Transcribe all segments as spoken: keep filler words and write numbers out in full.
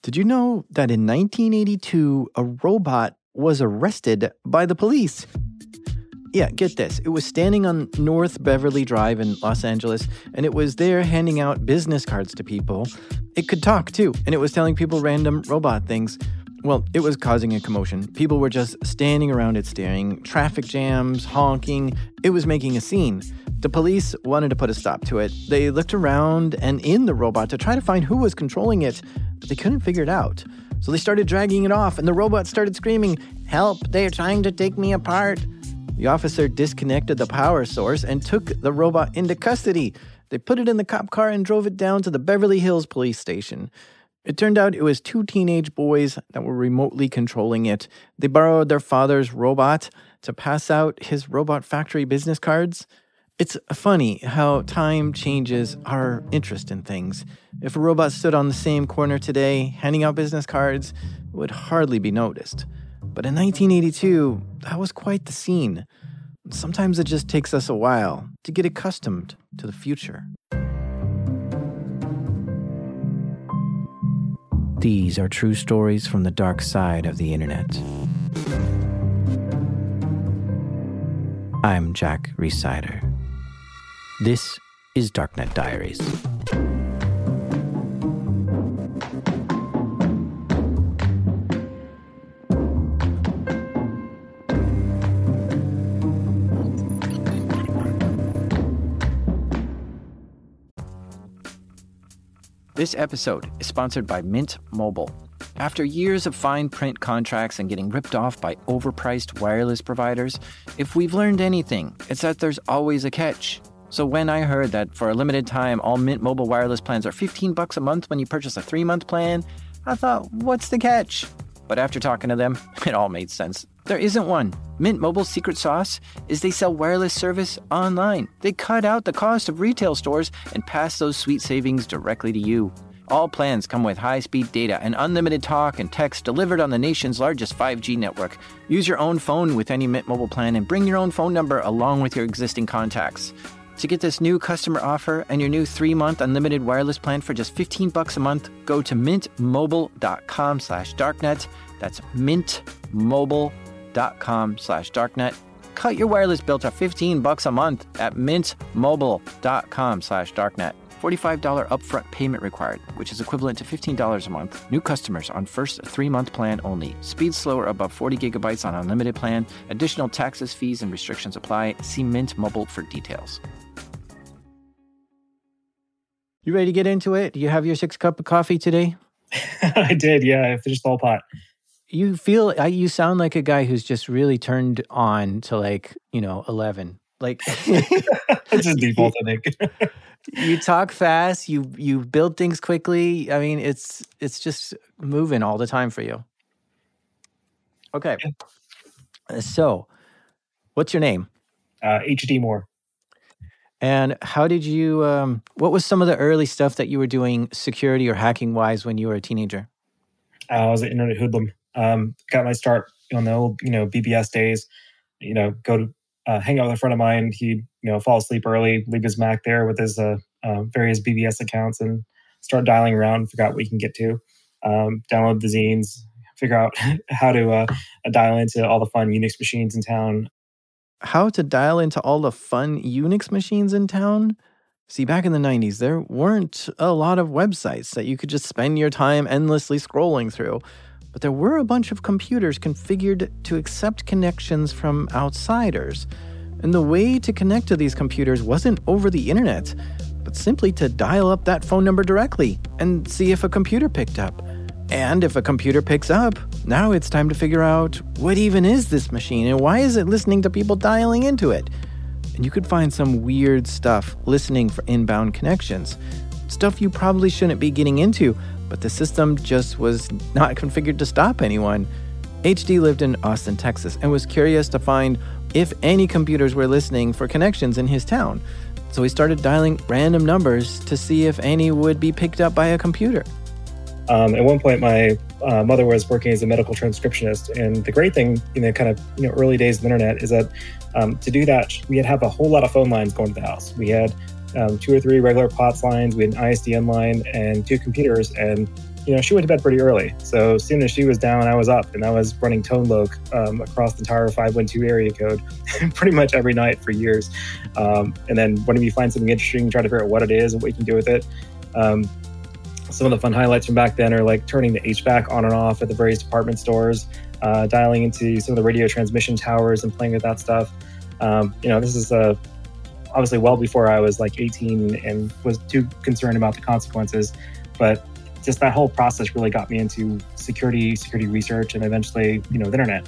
Did you know that in nineteen eighty-two, a robot was arrested by the police? Yeah, get this. It was standing on North Beverly Drive in Los Angeles, and it was there handing out business cards to people. It could talk, too, and it was telling people random robot things. Well, it was causing a commotion. People were just standing around it staring, traffic jams, honking. It was making a scene. The police wanted to put a stop to it. They looked around and in the robot to try to find who was controlling it, but they couldn't figure it out. So they started dragging it off, and the robot started screaming, "Help, they're trying to take me apart." The officer disconnected the power source and took the robot into custody. They put it in the cop car and drove it down to the Beverly Hills police station. It turned out it was two teenage boys that were remotely controlling it. They borrowed their father's robot to pass out his robot factory business cards. It's funny how time changes our interest in things. If a robot stood on the same corner today, handing out business cards, it would hardly be noticed. But in nineteen eighty-two, that was quite the scene. Sometimes it just takes us a while to get accustomed to the future. These are true stories from the dark side of the internet. I'm Jack Rhysider. This is Darknet Diaries. This episode is sponsored by Mint Mobile. After years of fine print contracts and getting ripped off by overpriced wireless providers, if we've learned anything, it's that there's always a catch. So when I heard that for a limited time, all Mint Mobile wireless plans are fifteen bucks a month when you purchase a three-month plan, I thought, what's the catch? But after talking to them, it all made sense. There isn't one. Mint Mobile's secret sauce is they sell wireless service online. They cut out the cost of retail stores and pass those sweet savings directly to you. All plans come with high-speed data and unlimited talk and text delivered on the nation's largest five G network. Use your own phone with any Mint Mobile plan and bring your own phone number along with your existing contacts. To get this new customer offer and your new three-month unlimited wireless plan for just fifteen bucks a month, go to mintmobile.com slash darknet. That's mintmobile.com slash darknet. Cut your wireless bill to fifteen bucks a month at mintmobile.com slash darknet. forty-five dollars upfront payment required, which is equivalent to fifteen dollars a month. New customers on first three-month plan only. Speed slower above forty gigabytes on unlimited plan. Additional taxes, fees, and restrictions apply. See Mint Mobile for details. You ready to get into it? Do you have your six cup of coffee today? I did, yeah. I finished the whole pot. You feel, you sound like a guy who's just really turned on to like, you know, eleven. Like, it's just default, I think. You talk fast, you you build things quickly. I mean, it's it's just moving all the time for you. Okay. So, what's your name? Uh, H D Moore. And how did you, um, what was some of the early stuff that you were doing security or hacking-wise when you were a teenager? Uh, I was an internet hoodlum. Um, got my start on the old, you know, B B S days. You know, go to uh, hang out with a friend of mine. He'd, you know, fall asleep early, leave his Mac there with his uh, uh, various B B S accounts and start dialing around, figure out what you can get to. Um, download the zines, figure out how to uh, dial into all the fun Unix machines in town. How to dial into all the fun Unix machines in town? See, back in the nineties, there weren't a lot of websites that you could just spend your time endlessly scrolling through. But there were a bunch of computers configured to accept connections from outsiders. And the way to connect to these computers wasn't over the internet, but simply to dial up that phone number directly and see if a computer picked up. And if a computer picks up, now it's time to figure out what even is this machine and why is it listening to people dialing into it? And you could find some weird stuff listening for inbound connections. Stuff you probably shouldn't be getting into, but the system just was not configured to stop anyone. H D lived in Austin, Texas, and was curious to find if any computers were listening for connections in his town. So he started dialing random numbers to see if any would be picked up by a computer. Um, at one point, my uh, mother was working as a medical transcriptionist, and the great thing in the kind of you know early days of the internet is that um, to do that, we had to have a whole lot of phone lines going to the house. We had um, two or three regular POTS lines, we had an I S D N line, and two computers, and you know, she went to bed pretty early. So as soon as she was down, I was up, and I was running ToneLoc um, across the entire five one two area code pretty much every night for years. Um, and then whenever you find something interesting, try to figure out what it is and what you can do with it. Um, some of the fun highlights from back then are like turning the H V A C on and off at the various department stores, uh, dialing into some of the radio transmission towers and playing with that stuff. Um, you know, this is uh, obviously well before I was like eighteen and was too concerned about the consequences. But just that whole process really got me into security, security research, and eventually, you know, the internet.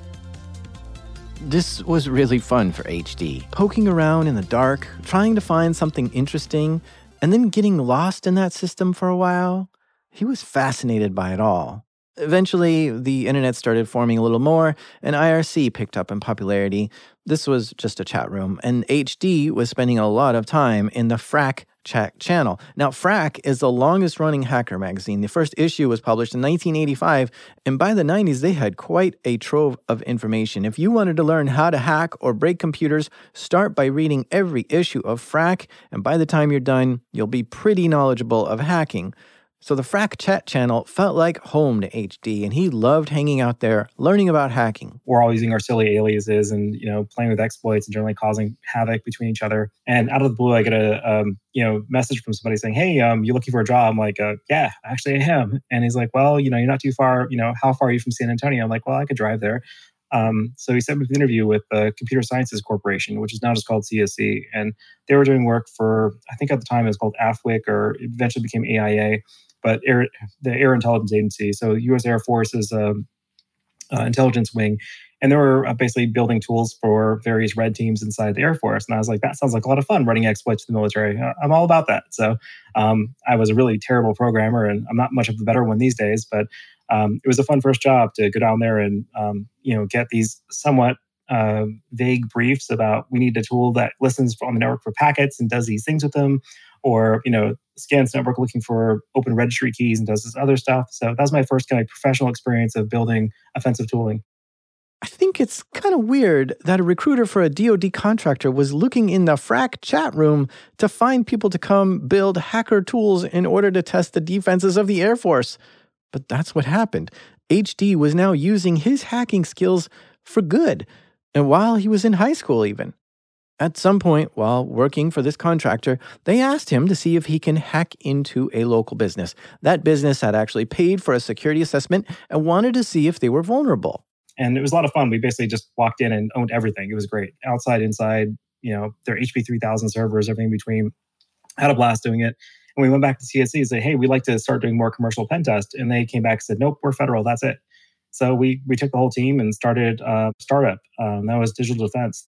This was really fun for H D, poking around in the dark, trying to find something interesting, and then getting lost in that system for a while. He was fascinated by it all. Eventually, the internet started forming a little more, and I R C picked up in popularity. This was just a chat room, and H D was spending a lot of time in the Phrack chat channel. Now, Phrack is the longest-running hacker magazine. The first issue was published in nineteen eighty-five, and by the nineties, they had quite a trove of information. If you wanted to learn how to hack or break computers, start by reading every issue of Phrack, and by the time you're done, you'll be pretty knowledgeable of hacking. So the Phrack chat channel felt like home to H D, and he loved hanging out there, learning about hacking. We're all using our silly aliases and, you know, playing with exploits and generally causing havoc between each other. And out of the blue, I get a, um, you know, message from somebody saying, hey, um, you looking for a job? I'm like, uh, yeah, actually I am. And he's like, well, you know, you're not too far. You know, how far are you from San Antonio? I'm like, well, I could drive there. Um, so he set me up an interview with the Computer Sciences Corporation, which is now just called C S C. And they were doing work for, I think at the time it was called A F W I C, or it eventually became A I A. But Air, the Air Intelligence Agency, so U S Air Force's um, uh, intelligence wing, and they were uh, basically building tools for various red teams inside the Air Force. And I was like, that sounds like a lot of fun, running exploits to the military. Uh, I'm all about that. So um, I was a really terrible programmer, and I'm not much of a better one these days, but um, it was a fun first job to go down there and um, you know, get these somewhat uh, vague briefs about, we need a tool that listens on the network for packets and does these things with them, or, you know, scans the network looking for open registry keys and does this other stuff. So that was my first kind of professional experience of building offensive tooling. I think it's kind of weird that a recruiter for a D O D contractor was looking in the Phrack chat room to find people to come build hacker tools in order to test the defenses of the Air Force. But that's what happened. H D was now using his hacking skills for good, and while he was in high school even. At some point, while working for this contractor, they asked him to see if he can hack into a local business. That business had actually paid for a security assessment and wanted to see if they were vulnerable. And it was a lot of fun. We basically just walked in and owned everything. It was great. Outside, inside, you know, their H P three thousand servers, everything in between. Had a blast doing it. And we went back to C S C and said, hey, we'd like to start doing more commercial pen test. And they came back and said, nope, we're federal. That's it. So we we took the whole team and started a startup. Um, that was Digital Defense.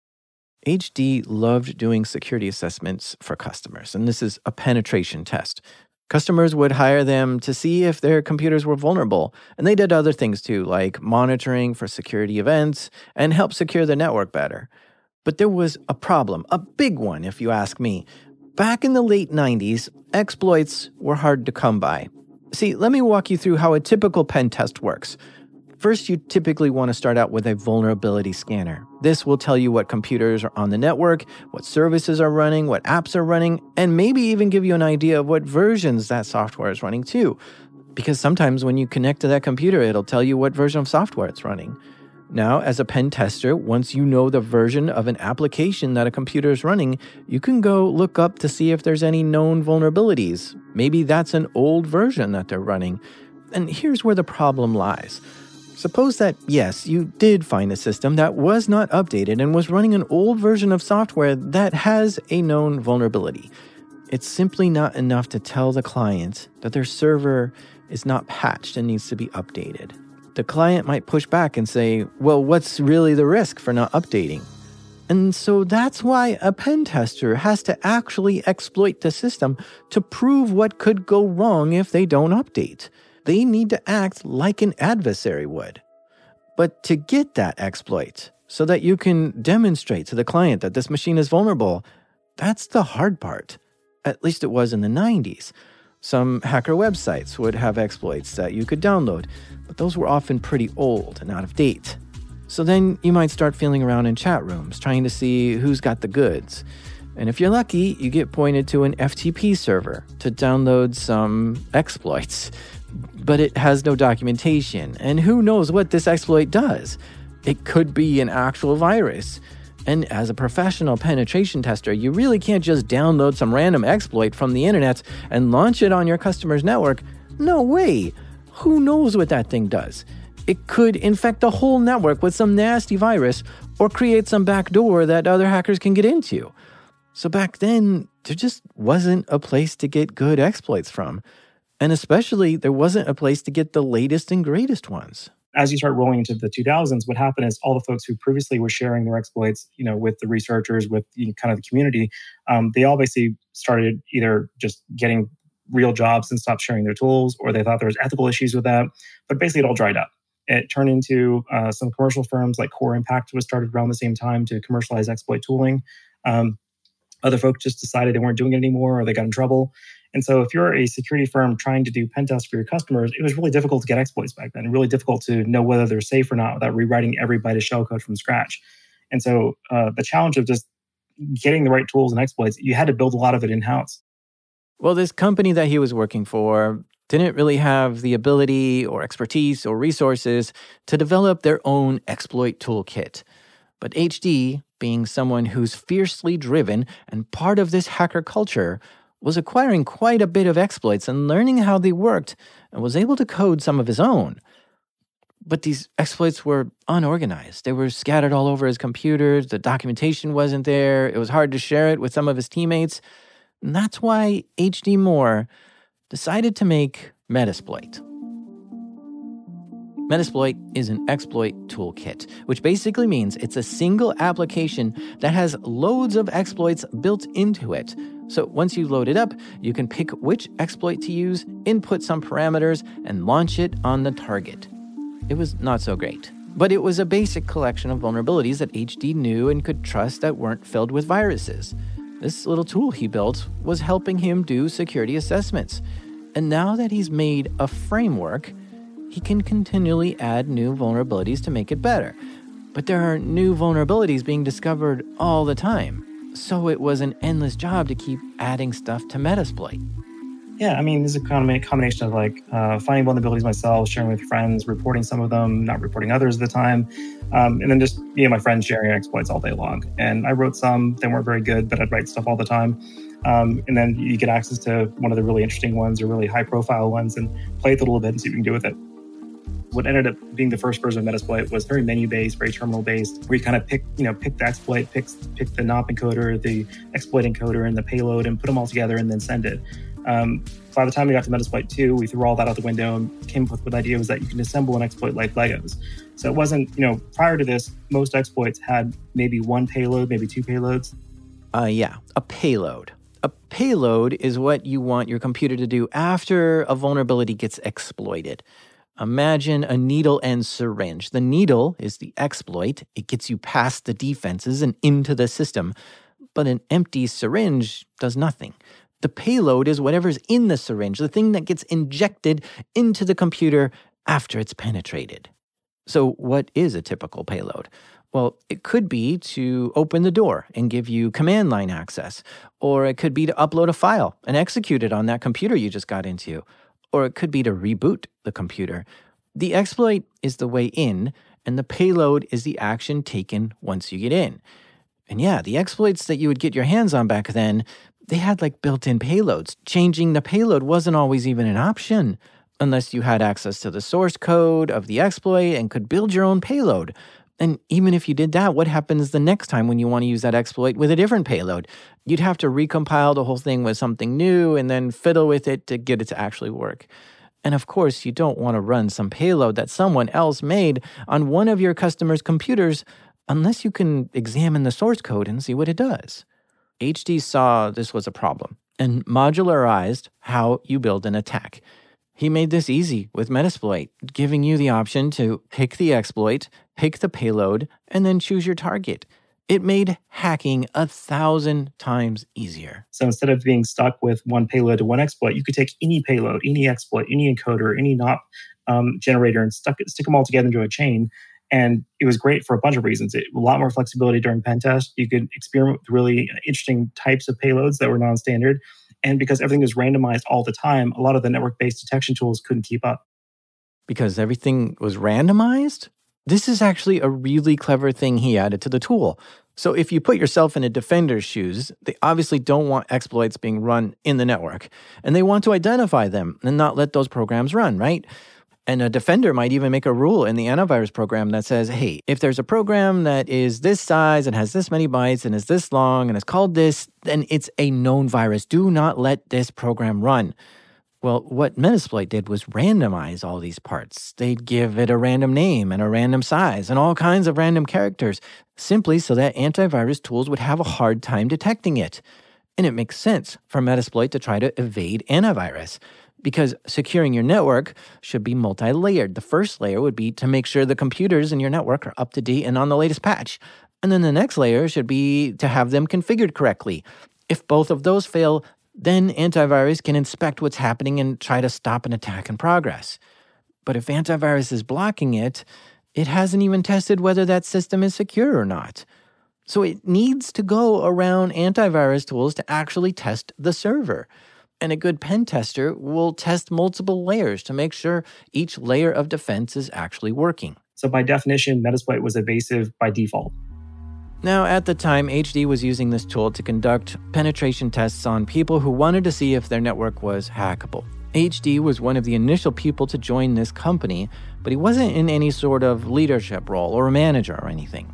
H D loved doing security assessments for customers, and this is a penetration test. Customers would hire them to see if their computers were vulnerable, and they did other things too, like monitoring for security events and help secure the network better. But there was a problem, a big one if you ask me. Back in the late nineties, exploits were hard to come by. See, let me walk you through how a typical pen test works. First, you typically want to start out with a vulnerability scanner. This will tell you what computers are on the network, what services are running, what apps are running, and maybe even give you an idea of what versions that software is running too. Because sometimes when you connect to that computer, it'll tell you what version of software it's running. Now, as a pen tester, once you know the version of an application that a computer is running, you can go look up to see if there's any known vulnerabilities. Maybe that's an old version that they're running. And here's where the problem lies. Suppose that, yes, you did find a system that was not updated and was running an old version of software that has a known vulnerability. It's simply not enough to tell the client that their server is not patched and needs to be updated. The client might push back and say, well, what's really the risk for not updating? And so that's why a pen tester has to actually exploit the system to prove what could go wrong if they don't update. They need to act like an adversary would. But to get that exploit, so that you can demonstrate to the client that this machine is vulnerable, that's the hard part. At least it was in the nineties. Some hacker websites would have exploits that you could download, but those were often pretty old and out of date. So then you might start feeling around in chat rooms, trying to see who's got the goods. And if you're lucky, you get pointed to an F T P server to download some exploits. But it has no documentation, and who knows what this exploit does? It could be an actual virus. And as a professional penetration tester, you really can't just download some random exploit from the internet and launch it on your customer's network. No way! Who knows what that thing does? It could infect the whole network with some nasty virus or create some backdoor that other hackers can get into. So back then, there just wasn't a place to get good exploits from. And especially, there wasn't a place to get the latest and greatest ones. As you start rolling into the two thousands, what happened is all the folks who previously were sharing their exploits, you know, with the researchers, with you know, kind of the community, um, they all basically started either just getting real jobs and stopped sharing their tools, or they thought there was ethical issues with that. But basically, it all dried up. It turned into uh, some commercial firms like Core Impact was started around the same time to commercialize exploit tooling. Um, other folks just decided they weren't doing it anymore, or they got in trouble. And so if you're a security firm trying to do pen tests for your customers, it was really difficult to get exploits back then, really difficult to know whether they're safe or not without rewriting every byte of shellcode from scratch. And so uh, the challenge of just getting the right tools and exploits, you had to build a lot of it in-house. Well, this company that he was working for didn't really have the ability or expertise or resources to develop their own exploit toolkit. But H D, being someone who's fiercely driven and part of this hacker culture, was acquiring quite a bit of exploits and learning how they worked, and was able to code some of his own. But these exploits were unorganized. They were scattered all over his computers. The documentation wasn't there. It was hard to share it with some of his teammates. And that's why H D Moore decided to make Metasploit. Metasploit is an exploit toolkit, which basically means it's a single application that has loads of exploits built into it. So once you load it up, you can pick which exploit to use, input some parameters, and launch it on the target. It was not so great, but it was a basic collection of vulnerabilities that H D knew and could trust that weren't filled with viruses. This little tool he built was helping him do security assessments. And now that he's made a framework, he can continually add new vulnerabilities to make it better. But there are new vulnerabilities being discovered all the time. So it was an endless job to keep adding stuff to Metasploit. Yeah, I mean, this is a combination of like uh, finding vulnerabilities myself, sharing with friends, reporting some of them, not reporting others at the time, um, and then just me and my friends sharing exploits all day long. And I wrote some that weren't very good, but I'd write stuff all the time. Um, and then you get access to one of the really interesting ones or really high-profile ones and play with it a little bit and see what you can do with it. What ended up being the first version of Metasploit was very menu-based, very terminal-based, where you kind of pick, you know, pick the exploit, pick, pick the N O P encoder, the exploit encoder, and the payload, and put them all together and then send it. Um, by the time we got to Metasploit two, we threw all that out the window and came up with the idea was that you can assemble an exploit like Legos. So it wasn't, you know, prior to this, most exploits had maybe one payload, maybe two payloads. Uh, yeah, a payload. A payload is what you want your computer to do after a vulnerability gets exploited. Imagine a needle and syringe. The needle is the exploit. It gets you past the defenses and into the system. But an empty syringe does nothing. The payload is whatever's in the syringe, the thing that gets injected into the computer after it's penetrated. So what is a typical payload? Well, it could be to open the door and give you command line access. Or it could be to upload a file and execute it on that computer you just got into. Or it could be to reboot the computer. The exploit is the way in, and the payload is the action taken once you get in. And yeah, the exploits that you would get your hands on back then, they had like built-in payloads. Changing the payload wasn't always even an option, unless you had access to the source code of the exploit and could build your own payload. And even if you did that, what happens the next time when you want to use that exploit with a different payload? You'd have to recompile the whole thing with something new and then fiddle with it to get it to actually work. And of course, you don't want to run some payload that someone else made on one of your customers' computers unless you can examine the source code and see what it does. H D saw this was a problem and modularized how you build an attack. He made this easy with Metasploit, giving you the option to pick the exploit, pick the payload, and then choose your target. It made hacking a thousand times easier. So instead of being stuck with one payload to one exploit, you could take any payload, any exploit, any encoder, any N O P um, generator and stuck, stick them all together into a chain. And it was great for a bunch of reasons. It, a lot more flexibility during pen test. You could experiment with really interesting types of payloads that were non-standard. And because everything was randomized all the time, a lot of the network-based detection tools couldn't keep up. Because everything was randomized? This is actually a really clever thing he added to the tool. So if you put yourself in a defender's shoes, they obviously don't want exploits being run in the network. And they want to identify them and not let those programs run, right? And a defender might even make a rule in the antivirus program that says, hey, if there's a program that is this size and has this many bytes and is this long and is called this, then it's a known virus. Do not let this program run. Well, what Metasploit did was randomize all these parts. They'd give it a random name and a random size and all kinds of random characters, simply so that antivirus tools would have a hard time detecting it. And it makes sense for Metasploit to try to evade antivirus, because securing your network should be multi-layered. The first layer would be to make sure the computers in your network are up to date and on the latest patch. And then the next layer should be to have them configured correctly. If both of those fail, then antivirus can inspect what's happening and try to stop an attack in progress. But if antivirus is blocking it, it hasn't even tested whether that system is secure or not. So it needs to go around antivirus tools to actually test the server. And a good pen tester will test multiple layers to make sure each layer of defense is actually working. So by definition, Metasploit was evasive by default. Now, at the time, H D was using this tool to conduct penetration tests on people who wanted to see if their network was hackable. H D was one of the initial people to join this company, but he wasn't in any sort of leadership role or a manager or anything.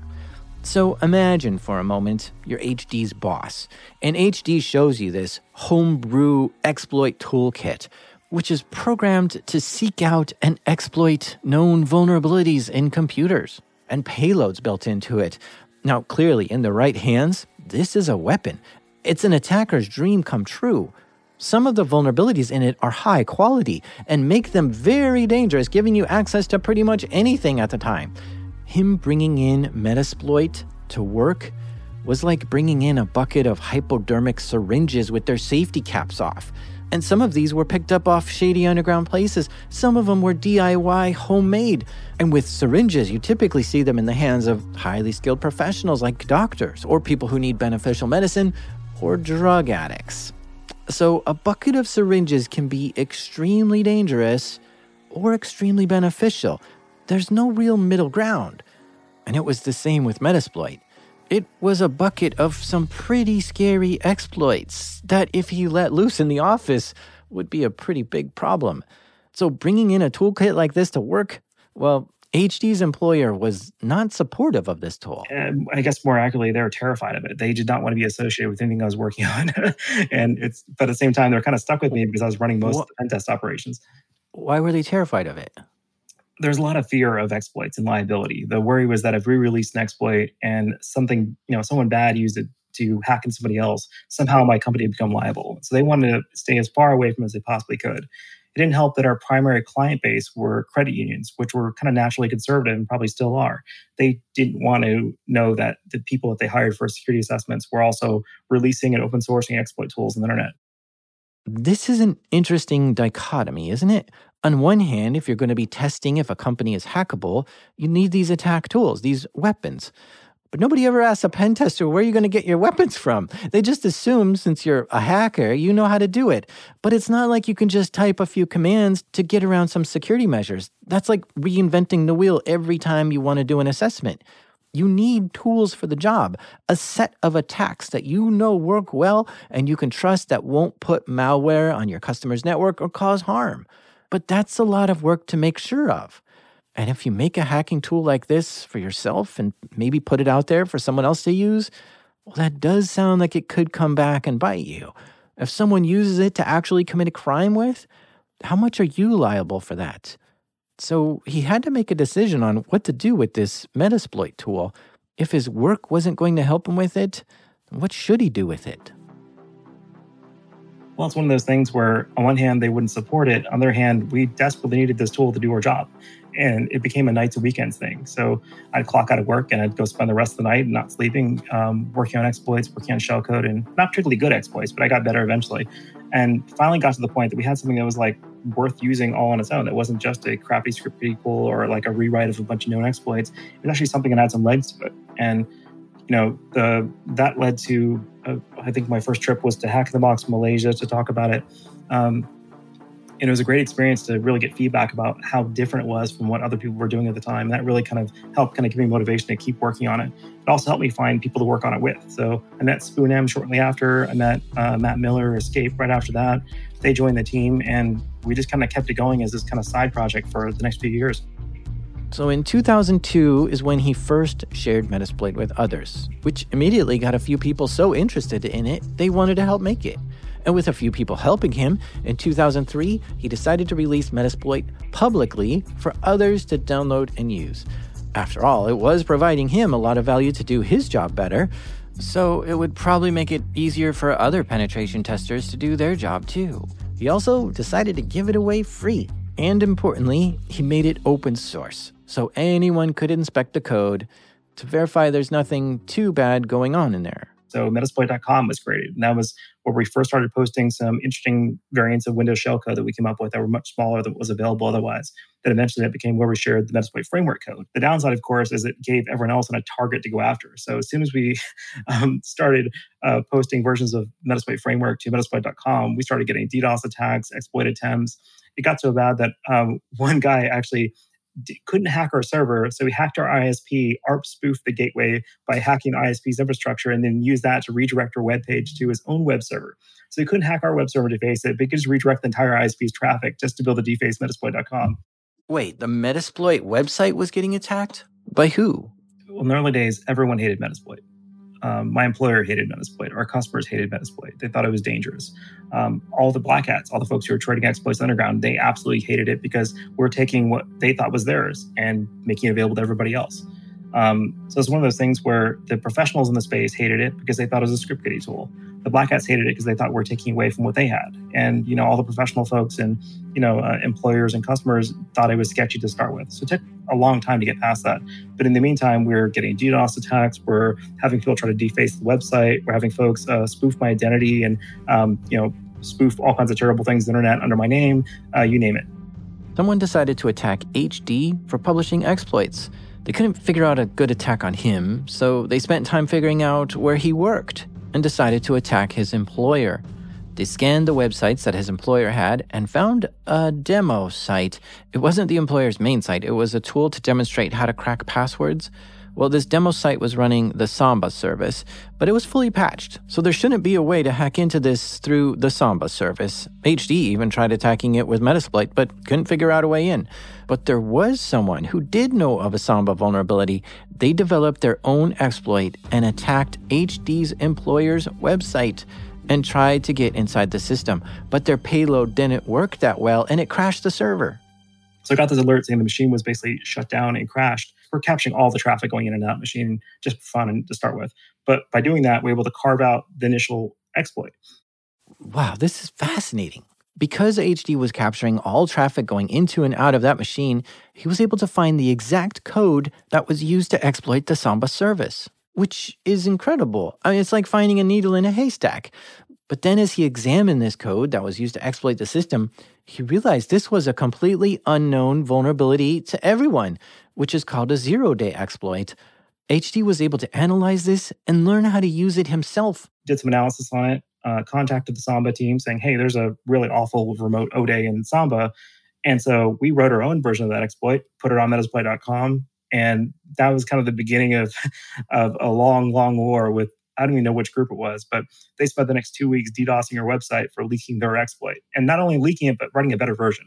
So imagine for a moment you're H D's boss, and H D shows you this homebrew exploit toolkit, which is programmed to seek out and exploit known vulnerabilities in computers and payloads built into it. Now, clearly, in the right hands, this is a weapon. It's an attacker's dream come true. Some of the vulnerabilities in it are high quality and make them very dangerous, giving you access to pretty much anything at the time. Him bringing in Metasploit to work was like bringing in a bucket of hypodermic syringes with their safety caps off. And some of these were picked up off shady underground places. Some of them were D I Y homemade. And with syringes, you typically see them in the hands of highly skilled professionals like doctors or people who need beneficial medicine or drug addicts. So a bucket of syringes can be extremely dangerous or extremely beneficial. There's no real middle ground. And it was the same with Metasploit. It was a bucket of some pretty scary exploits that, if he let loose in the office, would be a pretty big problem. So bringing in a toolkit like this to work, well, H D's employer was not supportive of this tool. Um, I guess more accurately, they were terrified of it. They did not want to be associated with anything I was working on. and it's, but at the same time, they're kind of stuck with me because I was running most what? of the pen test operations. Why were they terrified of it? There's a lot of fear of exploits and liability. The worry was that if we released an exploit and something, you know, someone bad used it to hack in somebody else, somehow my company would become liable. So they wanted to stay as far away from it as they possibly could. It didn't help that our primary client base were credit unions, which were kind of naturally conservative and probably still are. They didn't want to know that the people that they hired for security assessments were also releasing and open sourcing exploit tools on the internet. This is an interesting dichotomy, isn't it? On one hand, if you're going to be testing if a company is hackable, you need these attack tools, these weapons. But nobody ever asks a pen tester where you're going to get your weapons from. They just assume since you're a hacker, you know how to do it. But it's not like you can just type a few commands to get around some security measures. That's like reinventing the wheel every time you want to do an assessment. You need tools for the job, a set of attacks that you know work well and you can trust that won't put malware on your customer's network or cause harm. But that's a lot of work to make sure of. And if you make a hacking tool like this for yourself and maybe put it out there for someone else to use, well, that does sound like it could come back and bite you. If someone uses it to actually commit a crime with, how much are you liable for that? So he had to make a decision on what to do with this Metasploit tool. If his work wasn't going to help him with it, what should he do with it? Well, it's one of those things where on one hand, they wouldn't support it. On the other hand, we desperately needed this tool to do our job. And it became a nights and weekends thing. So I'd clock out of work and I'd go spend the rest of the night not sleeping, um, working on exploits, working on shellcode, and not particularly good exploits, but I got better eventually. And finally got to the point that we had something that was like worth using all on its own. That wasn't just a crappy script equal or like a rewrite of a bunch of known exploits. It was actually something that had some legs to it. And you know, the that led to uh, I think my first trip was to Hack in the Box, Malaysia, to talk about it. Um, and it was a great experience to really get feedback about how different it was from what other people were doing at the time. And that really kind of helped kind of give me motivation to keep working on it. It also helped me find people to work on it with. So I met Spoon shortly after. I met uh, Matt Miller, Escape, right after that. They joined the team, and we just kind of kept it going as this kind of side project for the next few years. So in two thousand two is when he first shared Metasploit with others, which immediately got a few people so interested in it, they wanted to help make it. And with a few people helping him, in two thousand three, he decided to release Metasploit publicly for others to download and use. After all, it was providing him a lot of value to do his job better, so it would probably make it easier for other penetration testers to do their job too. He also decided to give it away free. And importantly, he made it open source, so anyone could inspect the code to verify there's nothing too bad going on in there. So Metasploit dot com was created, and that was where we first started posting some interesting variants of Windows shellcode that we came up with that were much smaller than what was available otherwise. Then eventually that became where we shared the Metasploit framework code. The downside, of course, is it gave everyone else a target to go after. So as soon as we um, started uh, posting versions of Metasploit framework to Metasploit dot com, we started getting DDoS attacks, exploit attempts. It got so bad that um, one guy actually d- couldn't hack our server, so he hacked our I S P, A R P spoofed the gateway by hacking I S P's infrastructure, and then used that to redirect our web page to his own web server. So he couldn't hack our web server to deface it, but he could just redirect the entire I S P's traffic just to build a deface Metasploit dot com. Wait, the Metasploit website was getting attacked? By who? Well, in the early days, everyone hated Metasploit. Um, my employer hated Metasploit. Our customers hated Metasploit. They thought it was dangerous. Um, all the black hats, all the folks who were trading exploits underground, they absolutely hated it because we're taking what they thought was theirs and making it available to everybody else. Um, so it's one of those things where the professionals in the space hated it because they thought it was a script kiddie tool. The black hats hated it because they thought we were taking away from what they had. And, you know, all the professional folks and, you know, uh, employers and customers thought it was sketchy to start with. So it took a long time to get past that. But in the meantime, we're getting DDoS attacks. We're having people try to deface the website. We're having folks uh, spoof my identity and, um, you know, spoof all kinds of terrible things on the internet under my name, uh, you name it. Someone decided to attack H D for publishing exploits. They couldn't figure out a good attack on him, so they spent time figuring out where he worked and decided to attack his employer. They scanned the websites that his employer had and found a demo site. It wasn't the employer's main site. It was a tool to demonstrate how to crack passwords. Well, this demo site was running the Samba service, but it was fully patched, so there shouldn't be a way to hack into this through the Samba service. H D even tried attacking it with Metasploit, but couldn't figure out a way in. But there was someone who did know of a Samba vulnerability. They developed their own exploit and attacked H D's employer's website and tried to get inside the system, but their payload didn't work that well, and it crashed the server. So I got this alert saying the machine was basically shut down and crashed. We're capturing all the traffic going in and out of the machine just for fun to start with. But by doing that, we're able to carve out the initial exploit. Wow, this is fascinating. Because H D was capturing all traffic going into and out of that machine, he was able to find the exact code that was used to exploit the Samba service, which is incredible. I mean, it's like finding a needle in a haystack. But then as he examined this code that was used to exploit the system, he realized this was a completely unknown vulnerability to everyone, which is called a zero-day exploit. H D was able to analyze this and learn how to use it himself. Did some analysis on it, uh, contacted the Samba team saying, hey, there's a really awful remote O-Day in Samba. And so we wrote our own version of that exploit, put it on Metasploit dot com, and that was kind of the beginning of, of a long, long war with, I don't even know which group it was, but they spent the next two weeks DDoSing our website for leaking their exploit. And not only leaking it, but writing a better version.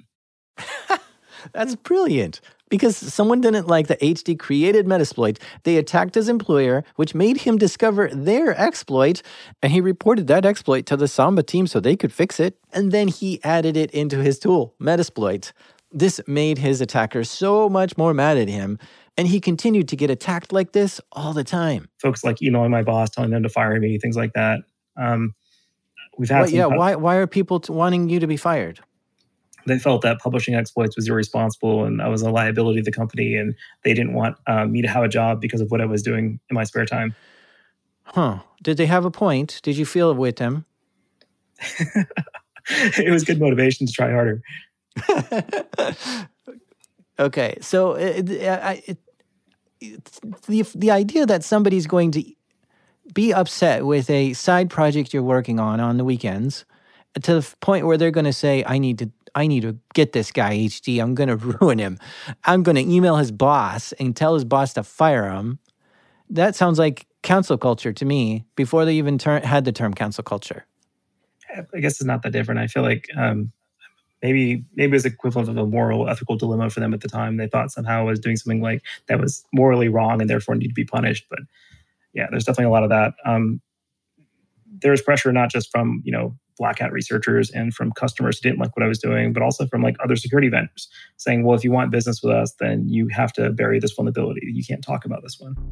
That's brilliant. Because someone didn't like that H D created Metasploit, they attacked his employer, which made him discover their exploit, and he reported that exploit to the Samba team so they could fix it, and then he added it into his tool, Metasploit. This made his attackers so much more mad at him, and he continued to get attacked like this all the time. Folks like emailing my boss, telling them to fire me, things like that. Um, we've had well, some yeah, pu- why, why are people t- wanting you to be fired? They felt that publishing exploits was irresponsible and I was a liability to the company, and they didn't want uh, me to have a job because of what I was doing in my spare time. Huh. Did they have a point? Did you feel it with them? It was good motivation to try harder. Okay, so it, it, it, the the idea that somebody's going to be upset with a side project you're working on on the weekends to the point where they're going to say, I need to I need to get this guy, H D. I'm going to ruin him. I'm going to email his boss and tell his boss to fire him. That sounds like cancel culture to me before they even ter- had the term cancel culture. I guess it's not that different. I feel like um, maybe maybe it was equivalent of a moral, ethical dilemma for them at the time. They thought somehow I was doing something like that was morally wrong and therefore need to be punished. But yeah, there's definitely a lot of that. Um, there's pressure not just from, you know, Black Hat researchers and from customers who didn't like what I was doing, but also from like other security vendors saying, well, if you want business with us, then you have to bury this vulnerability. You can't talk about this one.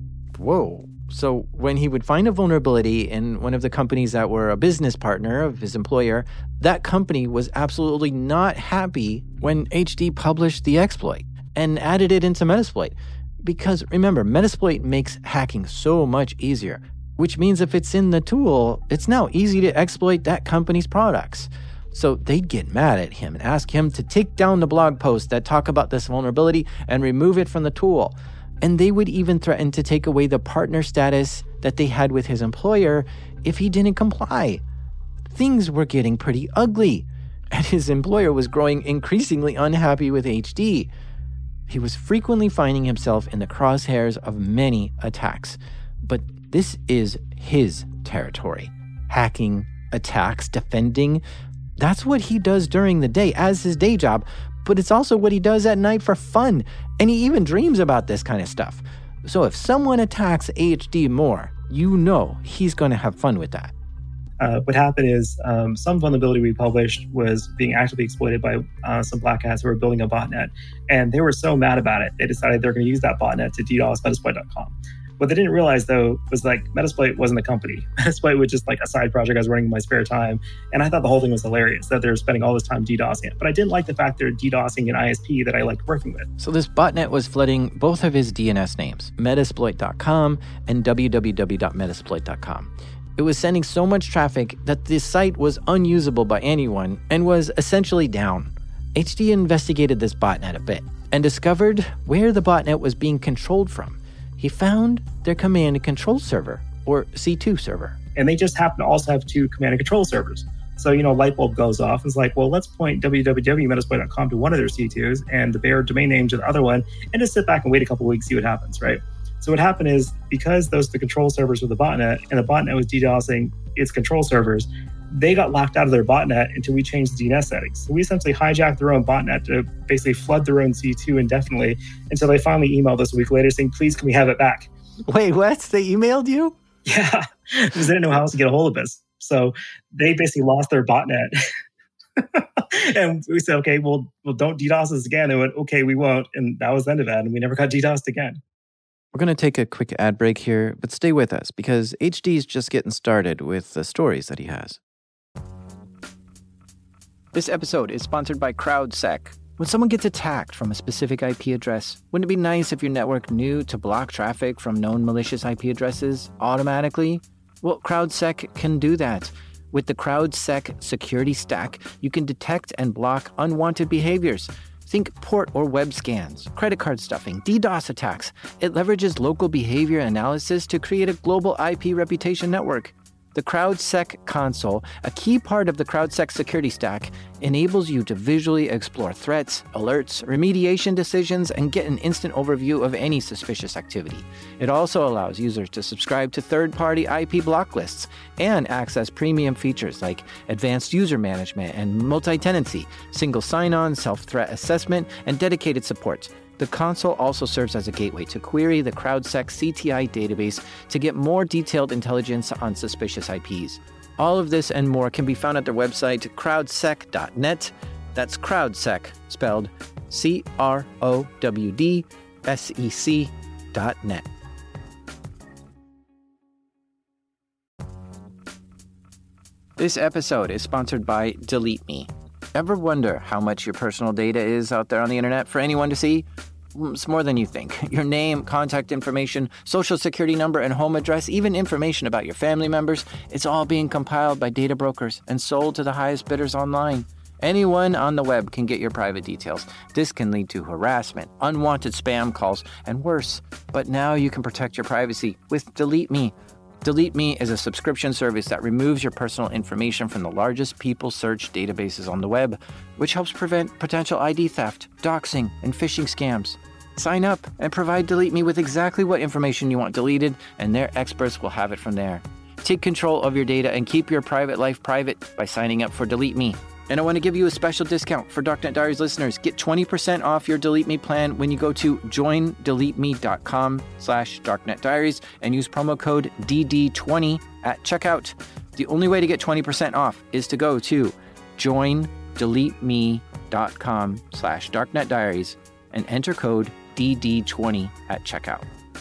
Whoa. So when he would find a vulnerability in one of the companies that were a business partner of his employer, that company was absolutely not happy when H D published the exploit and added it into Metasploit. Because remember, Metasploit makes hacking so much easier, which means if it's in the tool, it's now easy to exploit that company's products. So they'd get mad at him and ask him to take down the blog posts that talk about this vulnerability and remove it from the tool. And they would even threaten to take away the partner status that they had with his employer if he didn't comply. Things were getting pretty ugly, and his employer was growing increasingly unhappy with H D. He was frequently finding himself in the crosshairs of many attacks. But this is his territory. Hacking, attacks, defending. That's what he does during the day as his day job, but it's also what he does at night for fun. And he even dreams about this kind of stuff. So if someone attacks H D more, you know he's going to have fun with that. Uh, what happened is um, some vulnerability we published was being actively exploited by uh, some Black Hats who were building a botnet. And they were so mad about it, they decided they're going to use that botnet to DDoS Metasploit dot com. What they didn't realize, though, was like Metasploit wasn't a company. Metasploit was just like a side project I was running in my spare time. And I thought the whole thing was hilarious, that they were spending all this time DDoSing it. But I didn't like the fact they're DDoSing an I S P that I liked working with. So this botnet was flooding both of his D N S names, Metasploit dot com and w w w dot metasploit dot com. It was sending so much traffic that the site was unusable by anyone and was essentially down. H D investigated this botnet a bit and discovered where the botnet was being controlled from. He found their command and control server, or C two server. And they just happen to also have two command and control servers. So, you know, a light bulb goes off. It's like, well, let's point w w w dot metasploit dot com to one of their C twos and the bare domain name to the other one, and just sit back and wait a couple of weeks, see what happens, right? So what happened is, because those are the control servers with the botnet, and the botnet was DDoSing its control servers, they got locked out of their botnet until we changed the D N S settings. So we essentially hijacked their own botnet to basically flood their own C two indefinitely until they finally emailed us a week later saying, please, can we have it back? Wait, what? They emailed you? Yeah, because they didn't know how else to get a hold of us. So they basically lost their botnet. And we said, okay, well, well, don't DDoS us again. They went, okay, we won't. And that was the end of that. And we never got DDoSed again. We're going to take a quick ad break here, but stay with us because H D is just getting started with the stories that he has. This episode is sponsored by CrowdSec. When someone gets attacked from a specific I P address, wouldn't it be nice if your network knew to block traffic from known malicious I P addresses automatically? Well, CrowdSec can do that. With the CrowdSec security stack, you can detect and block unwanted behaviors. Think port or web scans, credit card stuffing, DDoS attacks. It leverages local behavior analysis to create a global I P reputation network. The CrowdSec console, a key part of the CrowdSec security stack, enables you to visually explore threats, alerts, remediation decisions, and get an instant overview of any suspicious activity. It also allows users to subscribe to third-party I P block lists and access premium features like advanced user management and multi-tenancy, single sign-on, self-threat assessment, and dedicated support. The console also serves as a gateway to query the CrowdSec C T I database to get more detailed intelligence on suspicious I Ps. All of this and more can be found at their website, crowdsec dot net. That's CrowdSec, spelled C R O W D S E C dot net. This episode is sponsored by Delete Me. Ever wonder how much your personal data is out there on the internet for anyone to see? It's more than you think. Your name, contact information, social security number, and home address, even information about your family members, it's all being compiled by data brokers and sold to the highest bidders online. Anyone on the web can get your private details. This can lead to harassment, unwanted spam calls, and worse. But now you can protect your privacy with Delete Me. Delete Me is a subscription service that removes your personal information from the largest people search databases on the web, which helps prevent potential I D theft, doxing, and phishing scams. Sign up and provide Delete Me with exactly what information you want deleted, and their experts will have it from there. Take control of your data and keep your private life private by signing up for Delete Me. And I want to give you a special discount for Darknet Diaries listeners. Get twenty percent off your Delete Me plan when you go to joindeleteme.com slash Darknet Diaries and use promo code D D twenty at checkout. The only way to get twenty percent off is to go to joindeleteme.com slash Darknet Diaries and enter code D D twenty at checkout.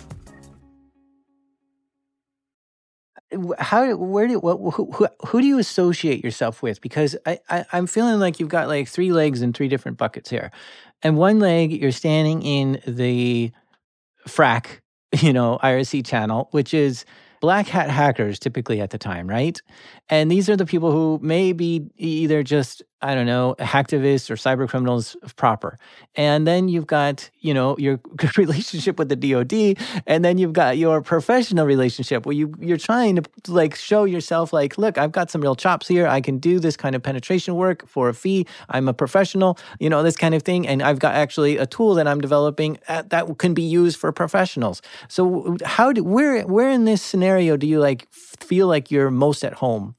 How, where do, what, who, who, who do you associate yourself with? Because I, I, I'm feeling like you've got like three legs in three different buckets here. And one leg, you're standing in the frack, you know, I R C channel, which is black hat hackers typically at the time, right? And these are the people who may be either just, I don't know, hacktivists or cyber criminals proper. And then you've got, you know, your relationship with the D O D, and then you've got your professional relationship where you, you're trying to like show yourself like, look, I've got some real chops here. I can do this kind of penetration work for a fee. I'm a professional, you know, this kind of thing. And I've got actually a tool that I'm developing at, that can be used for professionals. So how do, where, where in this scenario do you like feel like you're most at home?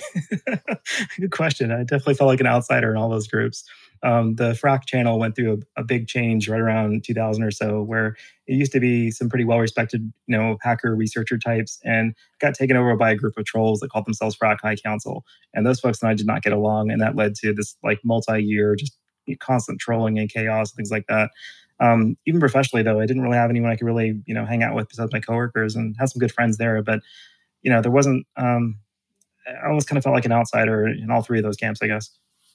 Good question. I definitely felt like an outsider in all those groups. Um, the Frack channel went through a, a big change right around two thousand or so, where it used to be some pretty well-respected, you know, hacker researcher types, and got taken over by a group of trolls that called themselves Frack High Council. And those folks and I did not get along, and that led to this like multi-year, just constant trolling and chaos, things like that. Um, even professionally, though, I didn't really have anyone I could really, you know, hang out with besides my coworkers, and had some good friends there. But you know, there wasn't. Um, I almost kind of felt like an outsider in all three of those camps, I guess.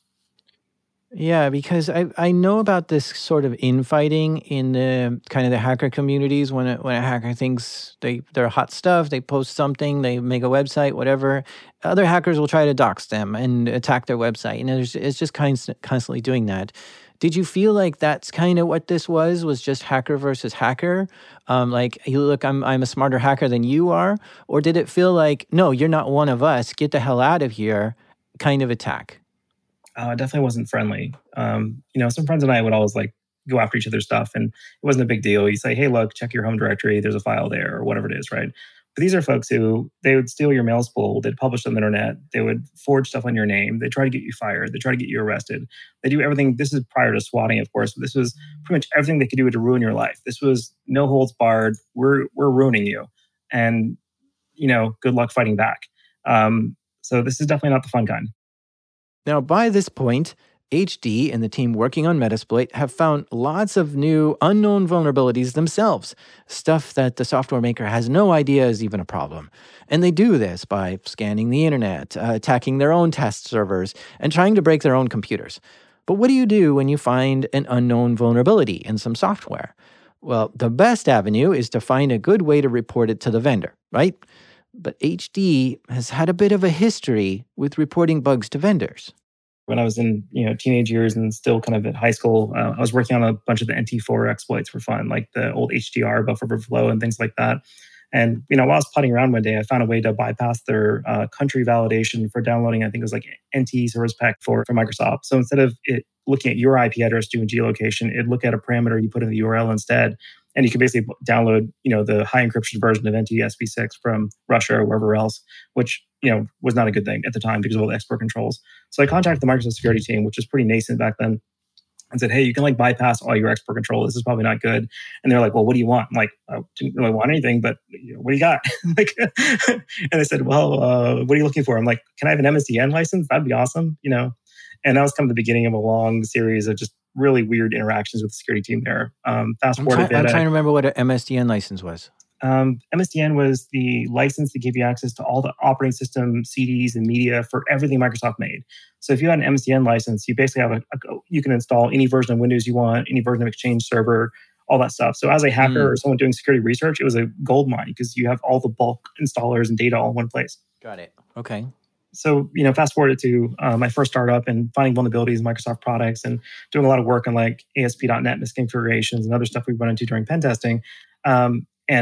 Yeah, because I I know about this sort of infighting in the kind of the hacker communities when a, when a hacker thinks they they're hot stuff, they post something, they make a website, whatever. Other hackers will try to dox them and attack their website, and it's, it's just const- constantly doing that. Did you feel like that's kind of what this was? Was just hacker versus hacker? Um, like, hey, look, I'm I'm a smarter hacker than you are, or did it feel like, no, you're not one of us, get the hell out of here, kind of attack? Uh, it definitely wasn't friendly. Um, you know, some friends and I would always like go after each other's stuff, and it wasn't a big deal. You say, hey, look, check your home directory. There's a file there, or whatever it is, right? But these are folks who, they would steal your mail spool. They'd publish on the internet. They would forge stuff on your name. They try to get you fired. They try to get you arrested. They do everything. This is prior to swatting, of course, but this was pretty much everything they could do to ruin your life. This was no holds barred. We're we're ruining you, and you know, good luck fighting back. Um, so this is definitely not the fun kind. Now, by this point, H D and the team working on Metasploit have found lots of new unknown vulnerabilities themselves, stuff that the software maker has no idea is even a problem. And they do this by scanning the internet, uh, attacking their own test servers, and trying to break their own computers. But what do you do when you find an unknown vulnerability in some software? Well, the best avenue is to find a good way to report it to the vendor, right? But H D has had a bit of a history with reporting bugs to vendors. When I was in, you know, teenage years and still kind of at high school, uh, I was working on a bunch of the N T four exploits for fun, like the old H D R, buffer overflow, and things like that. And, you know, while I was putting around one day, I found a way to bypass their uh, country validation for downloading, I think it was like N T Service Pack for, for Microsoft. So instead of it looking at your I P address doing geolocation, it'd look at a parameter you put in the U R L instead. And you can basically download, you know, the high encryption version of N T S P six from Russia or wherever else, which, you know, was not a good thing at the time because of all the export controls. So I contacted the Microsoft security team, which was pretty nascent back then, and said, hey, you can like bypass all your export control. This is probably not good. And they're like, well, what do you want? I'm like, I didn't really want anything, but you know, what do you got? like, and they said, well, uh, what are you looking for? I'm like, can I have an M S D N license? That'd be awesome, you know? And that was kind of the beginning of a long series of just really weird interactions with the security team there. Um, fast I'm, forward try- a bit. I'm trying to remember what an M S D N license was. Um, M S D N was the license that gave you access to all the operating system, C Ds, and media for everything Microsoft made. So if you had an M S D N license, you basically have a, a you can install any version of Windows you want, any version of Exchange Server, all that stuff. So as a hacker mm. or someone doing security research, it was a gold mine because you have all the bulk installers and data all in one place. Got it. Okay. So, you know, fast forward to uh, my first startup and finding vulnerabilities in Microsoft products and doing a lot of work on like A S P dot net misconfigurations and other stuff we run into during pen testing. Um, and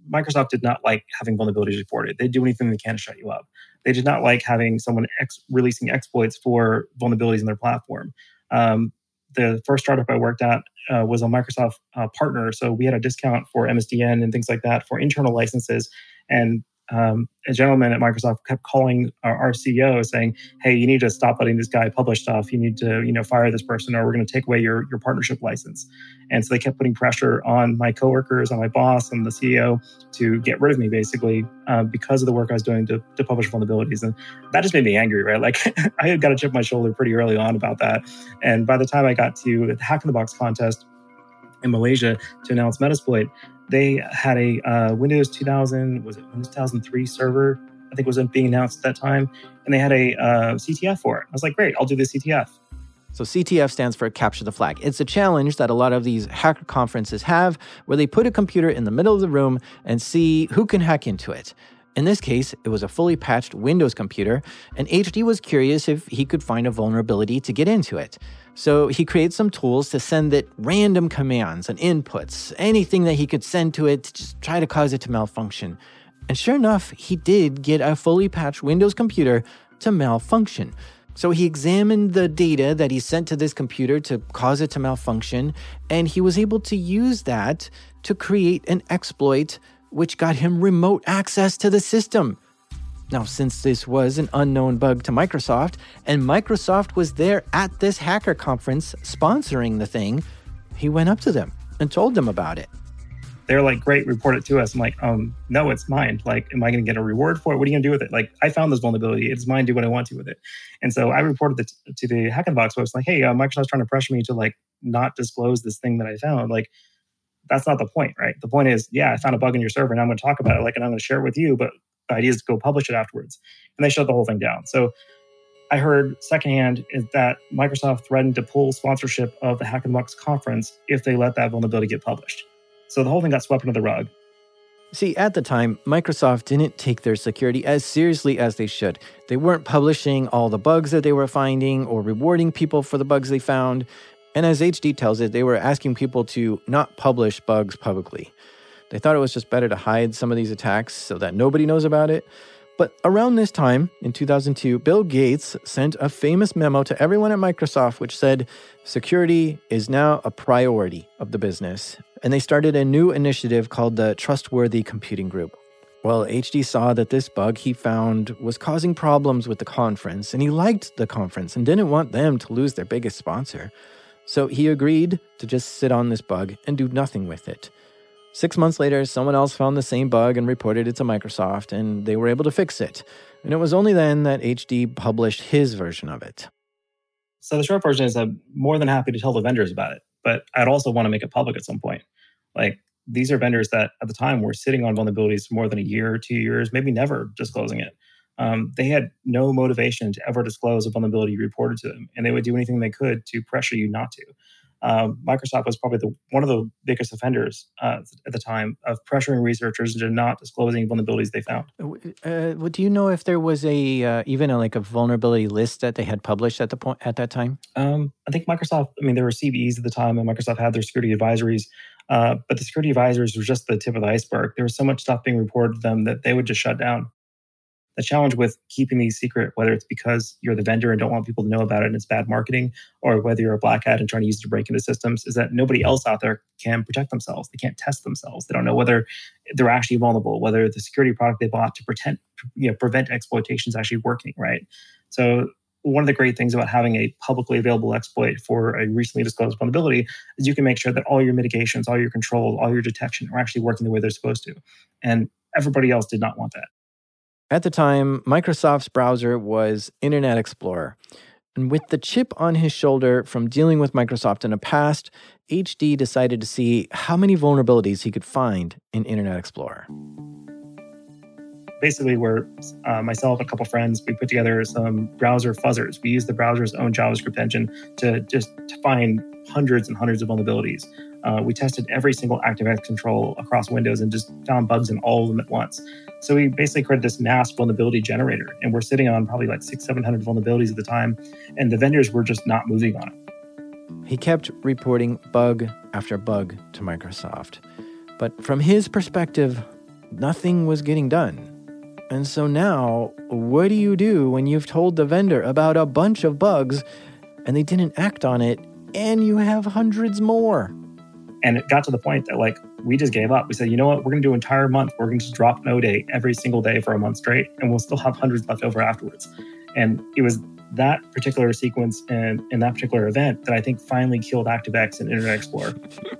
Microsoft did not like having vulnerabilities reported. They'd do anything they can to shut you up. They did not like having someone ex- releasing exploits for vulnerabilities in their platform. Um, the first startup I worked at uh, was a Microsoft uh, partner. So we had a discount for M S D N and things like that for internal licenses. And um, a gentleman at Microsoft kept calling our, our C E O saying, hey, you need to stop letting this guy publish stuff. You need to, you know, fire this person or we're going to take away your, your partnership license. And so they kept putting pressure on my coworkers, on my boss, and the C E O to get rid of me, basically, uh, because of the work I was doing to, to publish vulnerabilities. And that just made me angry, right? Like I had got a chip on my shoulder pretty early on about that. And by the time I got to the Hack in the Box contest in Malaysia to announce Metasploit, they had a uh, Windows two thousand, was it Windows two thousand three server, I think was being announced at that time. And they had a uh, C T F for it. I was like, great, I'll do the C T F. So C T F stands for Capture the Flag. It's a challenge that a lot of these hacker conferences have where they put a computer in the middle of the room and see who can hack into it. In this case, it was a fully patched Windows computer, and H D was curious if he could find a vulnerability to get into it. So he created some tools to send it random commands and inputs, anything that he could send to it to just try to cause it to malfunction. And sure enough, he did get a fully patched Windows computer to malfunction. So he examined the data that he sent to this computer to cause it to malfunction, and he was able to use that to create an exploit which got him remote access to the system. Now, since this was an unknown bug to Microsoft, and Microsoft was there at this hacker conference sponsoring the thing, he went up to them and told them about it. They're like, great, report it to us. I'm like, um, no, it's mine. Like, am I going to get a reward for it? What are you going to do with it? Like, I found this vulnerability. It's mine. Do what I want to with it. And so I reported it t- to the Hack in the Box folks like, hey, uh, Microsoft's trying to pressure me to like not disclose this thing that I found. Like, that's not the point, right? The point is, yeah, I found a bug in your server and I'm going to talk about it, like, and I'm going to share it with you, but the idea is to go publish it afterwards. And they shut the whole thing down. So I heard secondhand is that Microsoft threatened to pull sponsorship of the Hack in the Box conference if they let that vulnerability get published. So the whole thing got swept under the rug. See, at the time, Microsoft didn't take their security as seriously as they should. They weren't publishing all the bugs that they were finding or rewarding people for the bugs they found. And as H D tells it, they were asking people to not publish bugs publicly. They thought it was just better to hide some of these attacks so that nobody knows about it. But around this time, in two thousand two, Bill Gates sent a famous memo to everyone at Microsoft which said, security is now a priority of the business. And they started a new initiative called the Trustworthy Computing Group. Well, H D saw that this bug he found was causing problems with the conference, and he liked the conference and didn't want them to lose their biggest sponsor. So he agreed to just sit on this bug and do nothing with it. Six months later, someone else found the same bug and reported it to Microsoft, and they were able to fix it. And it was only then that H D published his version of it. So the short version is I'm more than happy to tell the vendors about it, but I'd also want to make it public at some point. Like, these are vendors that at the time were sitting on vulnerabilities for more than a year, two years, maybe never disclosing it. Um, they had no motivation to ever disclose a vulnerability reported to them, and they would do anything they could to pressure you not to. Um, Microsoft was probably the, one of the biggest offenders uh, at the time of pressuring researchers into not disclosing vulnerabilities they found. Uh, do you know if there was a uh, even a, like a vulnerability list that they had published at the point at that time? Um, I think Microsoft. I mean, there were C V Es at the time, and Microsoft had their security advisories. Uh, but the security advisors were just the tip of the iceberg. There was so much stuff being reported to them that they would just shut down. The challenge with keeping these secret, whether it's because you're the vendor and don't want people to know about it and it's bad marketing, or whether you're a black hat and trying to use it to break into systems, is that nobody else out there can protect themselves. They can't test themselves. They don't know whether they're actually vulnerable, whether the security product they bought to pretend, you know, prevent exploitation is actually working, right? So one of the great things about having a publicly available exploit for a recently disclosed vulnerability is you can make sure that all your mitigations, all your controls, all your detection are actually working the way they're supposed to. And everybody else did not want that. At the time, Microsoft's browser was Internet Explorer. And with the chip on his shoulder from dealing with Microsoft in the past, H D decided to see how many vulnerabilities he could find in Internet Explorer. Basically, we're uh, myself and a couple friends, we put together some browser fuzzers. We used the browser's own JavaScript engine to just to find hundreds and hundreds of vulnerabilities. Uh, we tested every single ActiveX control across Windows and just found bugs in all of them at once. So we basically created this mass vulnerability generator, and we're sitting on probably like six, seven hundred vulnerabilities at the time, and the vendors were just not moving on it. He kept reporting bug after bug to Microsoft. But from his perspective, nothing was getting done. And so now, what do you do when you've told the vendor about a bunch of bugs and they didn't act on it, and you have hundreds more? And it got to the point that like we just gave up. We said, you know what, we're going to do an entire month. We're going to just drop no day every single day for a month straight, and we'll still have hundreds left over afterwards. And it was that particular sequence and in that particular event that I think finally killed ActiveX and Internet Explorer.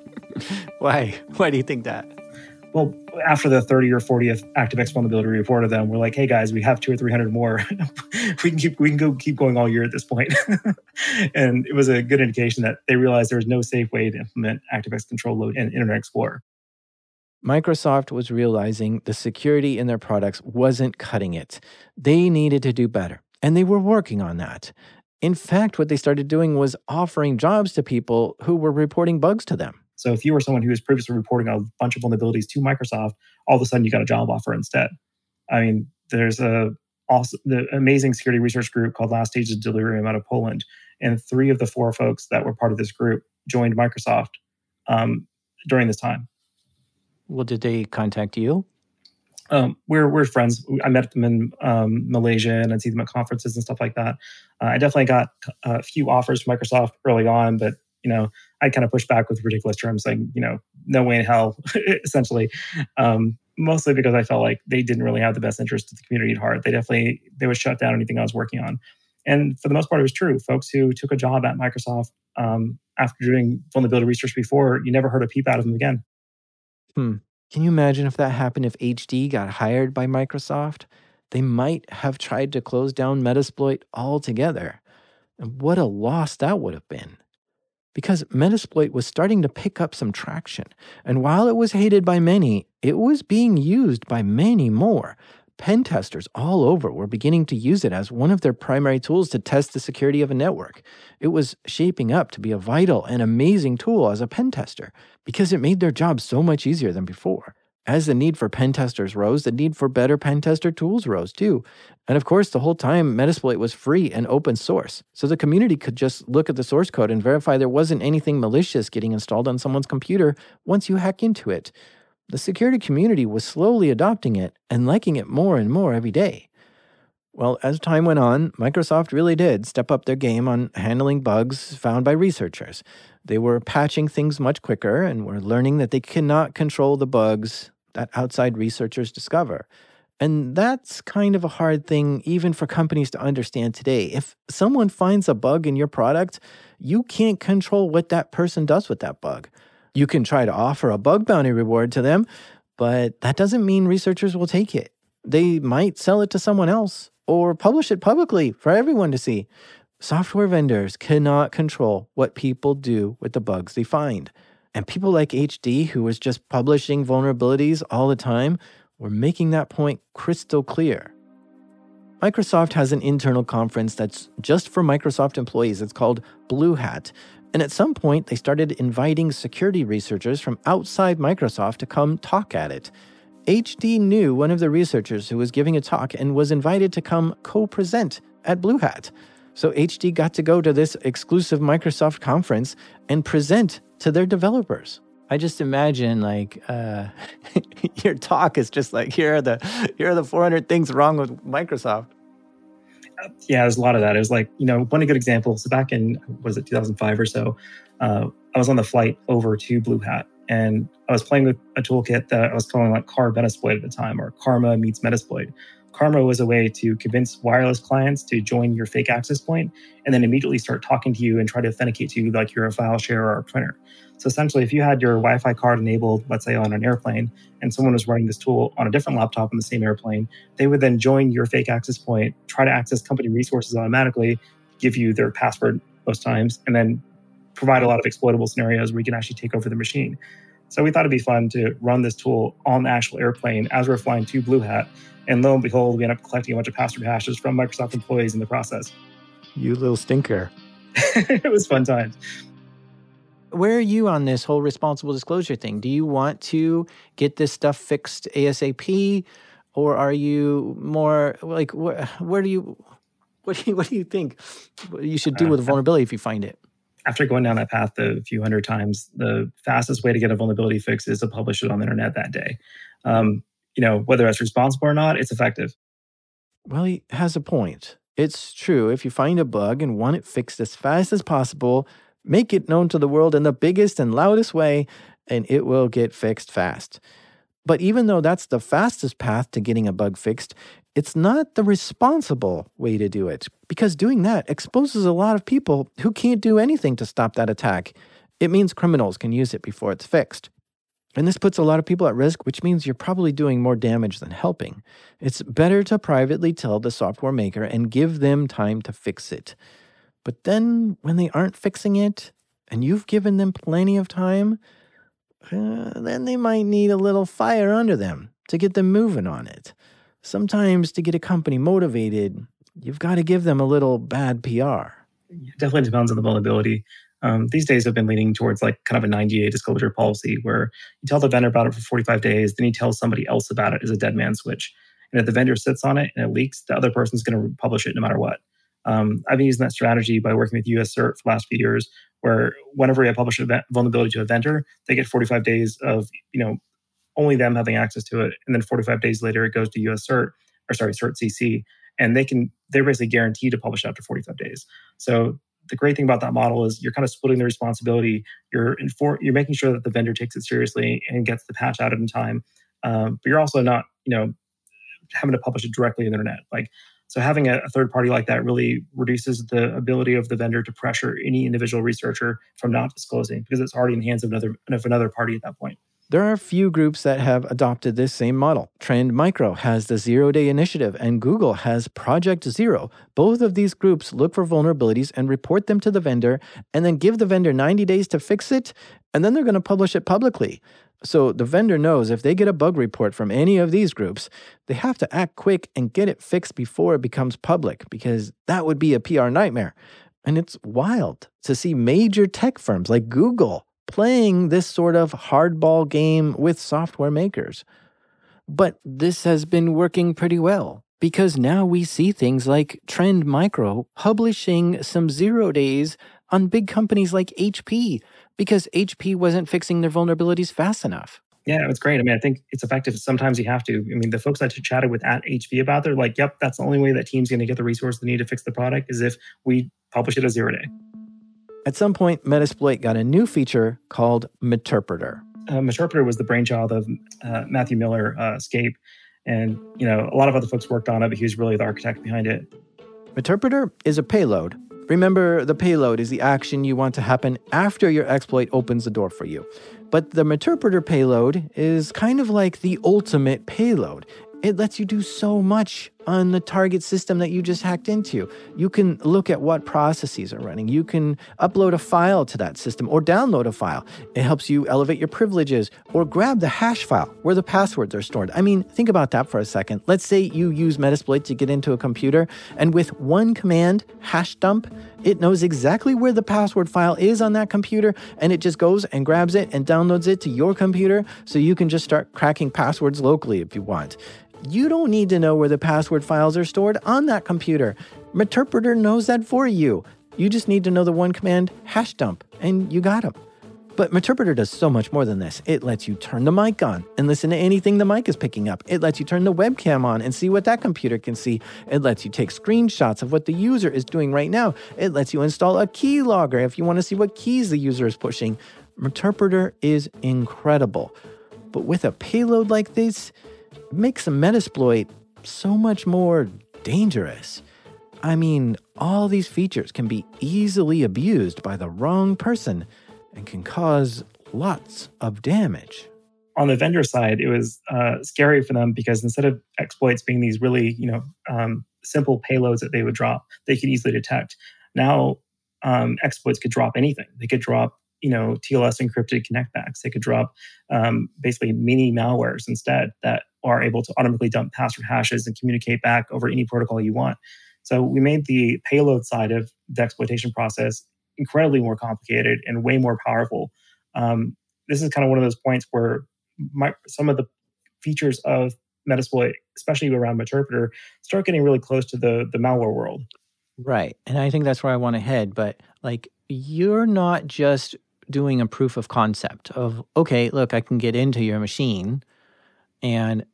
Why? Why do you think that? Well, after the thirtieth or fortieth ActiveX vulnerability report of them, we're like, hey guys, we have two or three hundred more. we can keep we can go keep going all year at this point. And it was a good indication that they realized there was no safe way to implement ActiveX control load in Internet Explorer. Microsoft was realizing the security in their products wasn't cutting it. They needed to do better, and they were working on that. In fact, what they started doing was offering jobs to people who were reporting bugs to them. So if you were someone who was previously reporting a bunch of vulnerabilities to Microsoft, all of a sudden you got a job offer instead. I mean, there's a also the amazing security research group called Last Stages of Delirium out of Poland, and three of the four folks that were part of this group joined Microsoft um, during this time. Well, did they contact you? Um, we're we're friends. I met them in um, Malaysia, and I'd see them at conferences and stuff like that. Uh, I definitely got a few offers from Microsoft early on, but you know, I kind of pushed back with ridiculous terms, like you know, no way in hell, essentially. Um, mostly because I felt like they didn't really have the best interest of the community at heart. They definitely they would shut down anything I was working on, and for the most part, it was true. Folks who took a job at Microsoft um, after doing vulnerability research before, you never heard a peep out of them again. Hmm. Can you imagine if that happened if H D got hired by Microsoft? They might have tried to close down Metasploit altogether. And what a loss that would have been. Because Metasploit was starting to pick up some traction. And while it was hated by many, it was being used by many more. Pen testers all over were beginning to use it as one of their primary tools to test the security of a network. It was shaping up to be a vital and amazing tool as a pen tester because it made their job so much easier than before. As the need for pen testers rose, the need for better pen tester tools rose too. And of course, the whole time, Metasploit was free and open source. So the community could just look at the source code and verify there wasn't anything malicious getting installed on someone's computer once you hack into it. The security community was slowly adopting it and liking it more and more every day. Well, as time went on, Microsoft really did step up their game on handling bugs found by researchers. They were patching things much quicker and were learning that they cannot control the bugs that outside researchers discover. And that's kind of a hard thing even for companies to understand today. If someone finds a bug in your product, you can't control what that person does with that bug. You can try to offer a bug bounty reward to them, but that doesn't mean researchers will take it. They might sell it to someone else or publish it publicly for everyone to see. Software vendors cannot control what people do with the bugs they find. And people like H D, who was just publishing vulnerabilities all the time, were making that point crystal clear. Microsoft has an internal conference that's just for Microsoft employees. It's called Blue Hat. And at some point, they started inviting security researchers from outside Microsoft to come talk at it. H D knew one of the researchers who was giving a talk and was invited to come co-present at Blue Hat. So H D got to go to this exclusive Microsoft conference and present to their developers. I just imagine like uh, your talk is just like, here are the here are the four hundred things wrong with Microsoft. Yeah, there's a lot of that. It was like, you know, one good example. So back in, was it two thousand five or so, uh, I was on the flight over to Blue Hat, and I was playing with a toolkit that I was calling like Car Metasploit at the time, or Karma meets Metasploit. Karma was a way to convince wireless clients to join your fake access point and then immediately start talking to you and try to authenticate to you like you're a file share or a printer. So essentially, if you had your Wi-Fi card enabled, let's say on an airplane, and someone was running this tool on a different laptop on the same airplane, they would then join your fake access point, try to access company resources automatically, give you their password most times, and then provide a lot of exploitable scenarios where you can actually take over the machine. So we thought it'd be fun to run this tool on the actual airplane as we're flying to Blue Hat. And lo and behold, we end up collecting a bunch of password hashes from Microsoft employees in the process. You little stinker. It was fun times. Where are you on this whole responsible disclosure thing? Do you want to get this stuff fixed ASAP? Or are you more like, where, where do you, what do you, what do you think you should do with a vulnerability if you find it? After going down that path a few hundred times, the fastest way to get a vulnerability fix is to publish it on the internet that day. Um, you know, whether it's responsible or not, it's effective. Well, he has a point. It's true. If you find a bug and want it fixed as fast as possible, make it known to the world in the biggest and loudest way, and it will get fixed fast. But even though that's the fastest path to getting a bug fixed, it's not the responsible way to do it, because doing that exposes a lot of people who can't do anything to stop that attack. It means criminals can use it before it's fixed. And this puts a lot of people at risk, which means you're probably doing more damage than helping. It's better to privately tell the software maker and give them time to fix it. But then when they aren't fixing it, and you've given them plenty of time, uh, then they might need a little fire under them to get them moving on it. Sometimes to get a company motivated, you've got to give them a little bad P R. It definitely depends on the vulnerability. Um, these days have been leaning towards like kind of a ninety-day disclosure policy where you tell the vendor about it for forty-five days, then you tell somebody else about it as a dead man switch. And if the vendor sits on it and it leaks, the other person's going to publish it no matter what. Um, I've been using that strategy by working with U S CERT for the last few years, where whenever I publish a vulnerability to a vendor, they get forty-five days of, you know, only them having access to it. And then forty-five days later, it goes to U S CERT, or sorry, CERT C C. And they can, they're basically guaranteed to publish after forty-five days. So the great thing about that model is you're kind of splitting the responsibility. You're infor- you're making sure that the vendor takes it seriously and gets the patch out in time. Um, but you're also not, you know, having to publish it directly on the internet. Like, so having a, a third party like that really reduces the ability of the vendor to pressure any individual researcher from not disclosing, because it's already in the hands of another of another party at that point. There are a few groups that have adopted this same model. Trend Micro has the Zero Day Initiative, and Google has Project Zero. Both of these groups look for vulnerabilities and report them to the vendor, and then give the vendor ninety days to fix it, and then they're going to publish it publicly. So the vendor knows if they get a bug report from any of these groups, they have to act quick and get it fixed before it becomes public, because that would be a P R nightmare. And it's wild to see major tech firms like Google playing this sort of hardball game with software makers. But this has been working pretty well, because now we see things like Trend Micro publishing some zero days on big companies like H P, because H P wasn't fixing their vulnerabilities fast enough. Yeah, it's great. I mean, I think it's effective. Sometimes you have to. I mean, the folks I chatted with at H P about, they're like, yep, that's the only way that team's going to get the resource they need to fix the product is if we publish it as zero day. At some point, Metasploit got a new feature called Meterpreter. Uh, Meterpreter was the brainchild of uh, Matthew Miller, uh, Escape. And, you know, a lot of other folks worked on it, but he was really the architect behind it. Meterpreter is a payload. Remember, the payload is the action you want to happen after your exploit opens the door for you. But the Meterpreter payload is kind of like the ultimate payload. It lets you do so much on the target system that you just hacked into. You can look at what processes are running. You can upload a file to that system or download a file. It helps you elevate your privileges or grab the hash file where the passwords are stored. I mean, think about that for a second. Let's say you use Metasploit to get into a computer, and with one command, hash dump, it knows exactly where the password file is on that computer, and it just goes and grabs it and downloads it to your computer so you can just start cracking passwords locally if you want. You don't need to know where the password files are stored on that computer. Meterpreter knows that for you. You just need to know the one command, hash dump, and you got them. But Meterpreter does so much more than this. It lets you turn the mic on and listen to anything the mic is picking up. It lets you turn the webcam on and see what that computer can see. It lets you take screenshots of what the user is doing right now. It lets you install a keylogger if you want to see what keys the user is pushing. Meterpreter is incredible. But with a payload like this, it makes a Metasploit so much more dangerous. I mean, all these features can be easily abused by the wrong person and can cause lots of damage. On the vendor side, it was uh, scary for them because instead of exploits being these really, you know, um, simple payloads that they would drop, they could easily detect. Now, um, exploits could drop anything. They could drop, you know, T L S encrypted connectbacks. They could drop um, basically mini malwares instead that are able to automatically dump password hashes and communicate back over any protocol you want. So we made the payload side of the exploitation process incredibly more complicated and way more powerful. Um, this is kind of one of those points where my, some of the features of Metasploit, especially around Meterpreter, start getting really close to the, the malware world. Right. And I think that's where I want to head. But like, you're not just doing a proof of concept of, okay, look, I can get into your machine and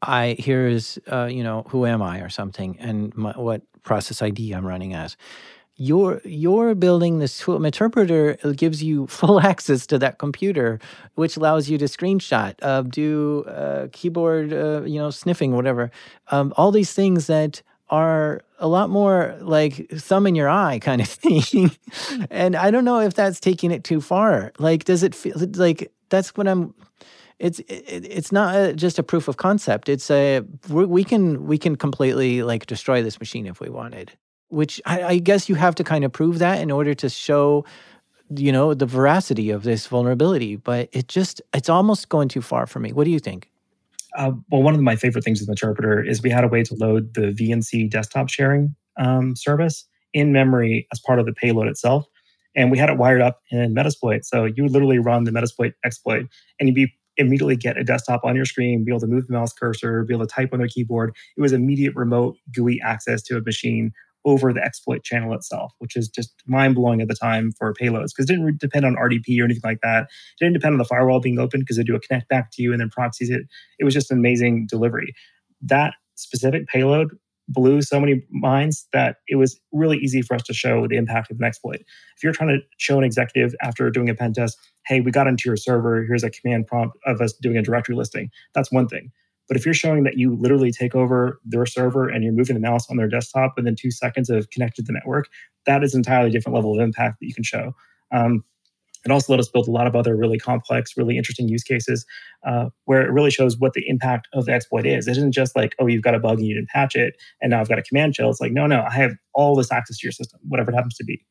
I here is, uh, you know, who am I or something, and my, what process I D I'm running as. You're you're building this tool interpreter. It gives you full access to that computer, which allows you to screenshot, uh, do uh, keyboard, uh, you know, sniffing, whatever. Um, all these things that are a lot more like thumb in your eye kind of thing. And I don't know if that's taking it too far. Like, does it feel like that's what I'm? It's it, it's not a, just a proof of concept. It's a we we can we can completely like destroy this machine if we wanted. Which I, I guess you have to kind of prove that in order to show, you know, the veracity of this vulnerability. But it just it's almost going too far for me. What do you think? Uh, well, one of my favorite things with Interpreter is we had a way to load the V N C desktop sharing um, service in memory as part of the payload itself. And we had it wired up in Metasploit. So you would literally run the Metasploit exploit and you'd be immediately get a desktop on your screen, be able to move the mouse cursor, be able to type on their keyboard. It was immediate remote G U I access to a machine over the exploit channel itself, which is just mind-blowing at the time for payloads, because it didn't depend on R D P or anything like that. It didn't depend on the firewall being open because they do a connect back to you and then proxies it. It was just an amazing delivery. That specific payload blew so many minds that it was really easy for us to show the impact of an exploit. If you're trying to show an executive after doing a pen test, hey, we got into your server, here's a command prompt of us doing a directory listing, that's one thing. But if you're showing that you literally take over their server and you're moving the mouse on their desktop within two seconds of connected to the network, that is an entirely different level of impact that you can show. Um, it also let us build a lot of other really complex, really interesting use cases uh, where it really shows what the impact of the exploit is. It isn't just like, oh, you've got a bug and you didn't patch it, and now I've got a command shell. It's like, no, no, I have all this access to your system, whatever it happens to be.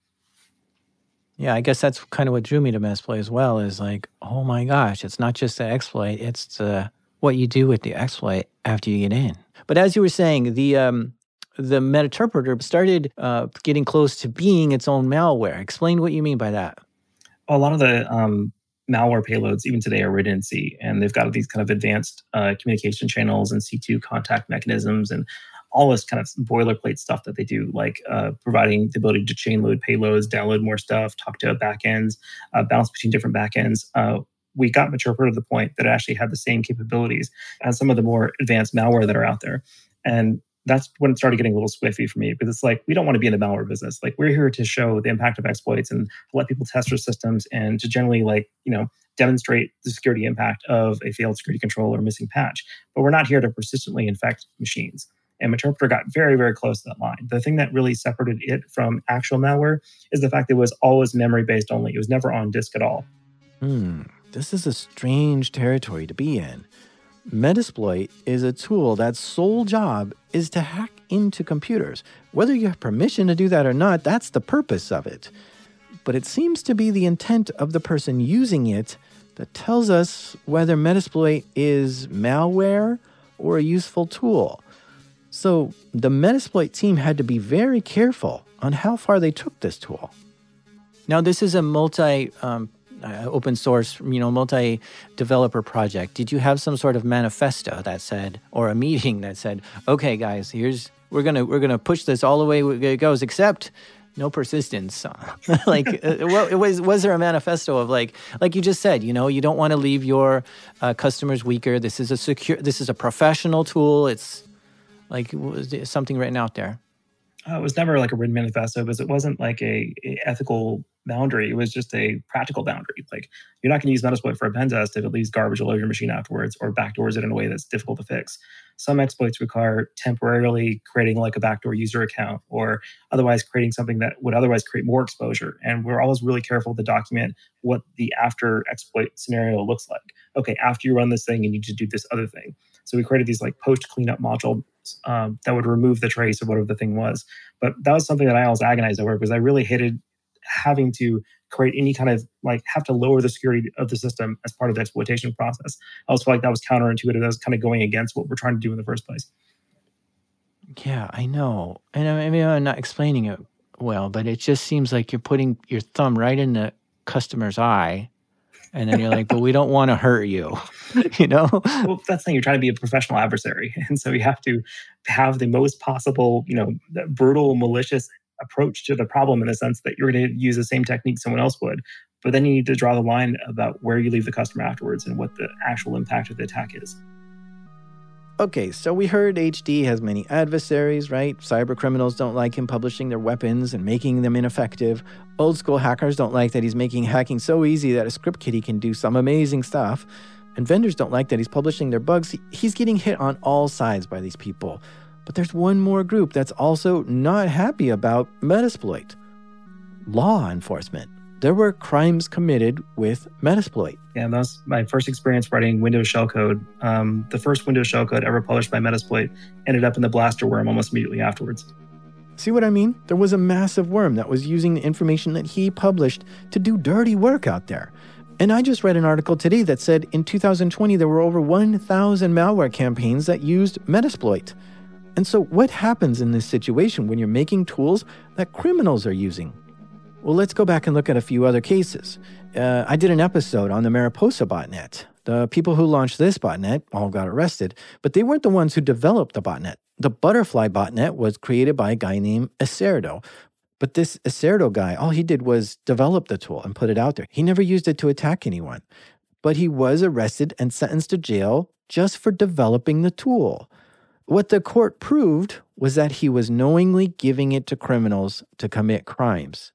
Yeah, I guess that's kind of what drew me to Metasploit as well, is like, oh my gosh, it's not just the exploit, it's the what you do with the exploit after you get in. But as you were saying, the um, the Metinterpreter started uh, getting close to being its own malware. Explain what you mean by that. A lot of the um, malware payloads, even today, are written in C, and they've got these kind of advanced uh, communication channels and C two contact mechanisms and all this kind of boilerplate stuff that they do, like uh, providing the ability to chain load payloads, download more stuff, talk to backends, uh, bounce between different backends. Uh, we got Metinterpreter to the point that it actually had the same capabilities as some of the more advanced malware that are out there. And that's when it started getting a little squiffy for me, because it's like, we don't want to be in the malware business. Like, we're here to show the impact of exploits and to let people test their systems and to generally, like, you know, demonstrate the security impact of a failed security control or missing patch. But we're not here to persistently infect machines. And Metinterpreter got very, very close to that line. The thing that really separated it from actual malware is the fact that it was always memory-based only. It was never on disk at all. Hmm. This is a strange territory to be in. Metasploit is a tool that's sole job is to hack into computers. Whether you have permission to do that or not, that's the purpose of it. But it seems to be the intent of the person using it that tells us whether Metasploit is malware or a useful tool. So the Metasploit team had to be very careful on how far they took this tool. Now, this is a multi um, uh, open source, you know, multi-developer project. Did you have some sort of manifesto that said, or a meeting that said, okay, guys, here's we're gonna we're gonna push this all the way it goes, except no persistence. Like, uh, what, was was there a manifesto of like like you just said, you know, you don't want to leave your uh, customers weaker. This is a secure. This is a professional tool. It's like, was there something written out there? Uh, it was never like a written manifesto, because it wasn't like a, a ethical boundary. It was just a practical boundary. Like, you're not going to use Metasploit for a pen test if it leaves garbage all over your machine afterwards or backdoors it in a way that's difficult to fix. Some exploits require temporarily creating like a backdoor user account or otherwise creating something that would otherwise create more exposure. And we're always really careful to document what the after exploit scenario looks like. Okay, after you run this thing, you need to do this other thing. So we created these like post cleanup modules um, that would remove the trace of whatever the thing was. But that was something that I always agonized over, because I really hated having to create any kind of like have to lower the security of the system as part of the exploitation process. I also felt like that was counterintuitive. That was kind of going against what we're trying to do in the first place. Yeah, I know. And I mean, I'm not explaining it well, but it just seems like you're putting your thumb right in the customer's eye. And then you're like, but we don't want to hurt you, you know? Well, that's the thing. You're trying to be a professional adversary. And so you have to have the most possible, you know, brutal, malicious approach to the problem, in the sense that you're going to use the same technique someone else would. But then you need to draw the line about where you leave the customer afterwards and what the actual impact of the attack is. Okay, so we heard H D has many adversaries, right? Cyber criminals don't like him publishing their weapons and making them ineffective. Old school hackers don't like that he's making hacking so easy that a script kiddie can do some amazing stuff. And vendors don't like that he's publishing their bugs. He's getting hit on all sides by these people. But there's one more group that's also not happy about Metasploit. Law enforcement. There were crimes committed with Metasploit. Yeah, that was my first experience writing Windows shellcode. Um, the first Windows shellcode ever published by Metasploit ended up in the blaster worm almost immediately afterwards. See what I mean? There was a massive worm that was using the information that he published to do dirty work out there. And I just read an article today that said in two thousand twenty, there were over one thousand malware campaigns that used Metasploit. And so what happens in this situation when you're making tools that criminals are using? Well, let's go back and look at a few other cases. Uh, I did an episode on the Mariposa botnet. The people who launched this botnet all got arrested, but they weren't the ones who developed the botnet. The Butterfly botnet was created by a guy named Acerto. But this Acerto guy, all he did was develop the tool and put it out there. He never used it to attack anyone. But he was arrested and sentenced to jail just for developing the tool. What the court proved was that he was knowingly giving it to criminals to commit crimes.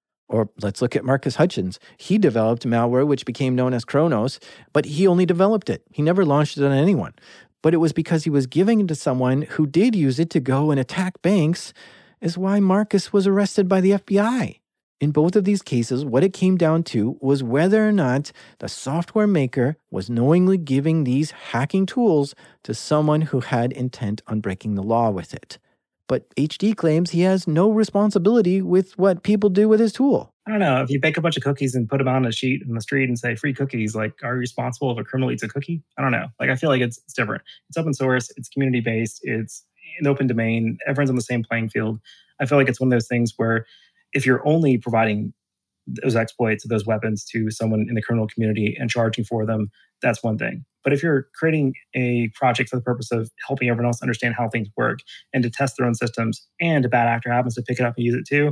Or let's look at Marcus Hutchins. He developed malware which became known as Kronos, but he only developed it. He never launched it on anyone. But it was because he was giving it to someone who did use it to go and attack banks is why Marcus was arrested by the F B I. In both of these cases, what it came down to was whether or not the software maker was knowingly giving these hacking tools to someone who had intent on breaking the law with it. But H D claims he has no responsibility with what people do with his tool. I don't know. If you bake a bunch of cookies and put them on a sheet in the street and say free cookies, like, are you responsible if a criminal eats a cookie? I don't know. Like, I feel like it's, it's different. It's open source. It's community based. It's an open domain. Everyone's on the same playing field. I feel like it's one of those things where if you're only providing those exploits, those weapons to someone in the criminal community and charging for them, that's one thing. But if you're creating a project for the purpose of helping everyone else understand how things work and to test their own systems, and a bad actor happens to pick it up and use it too,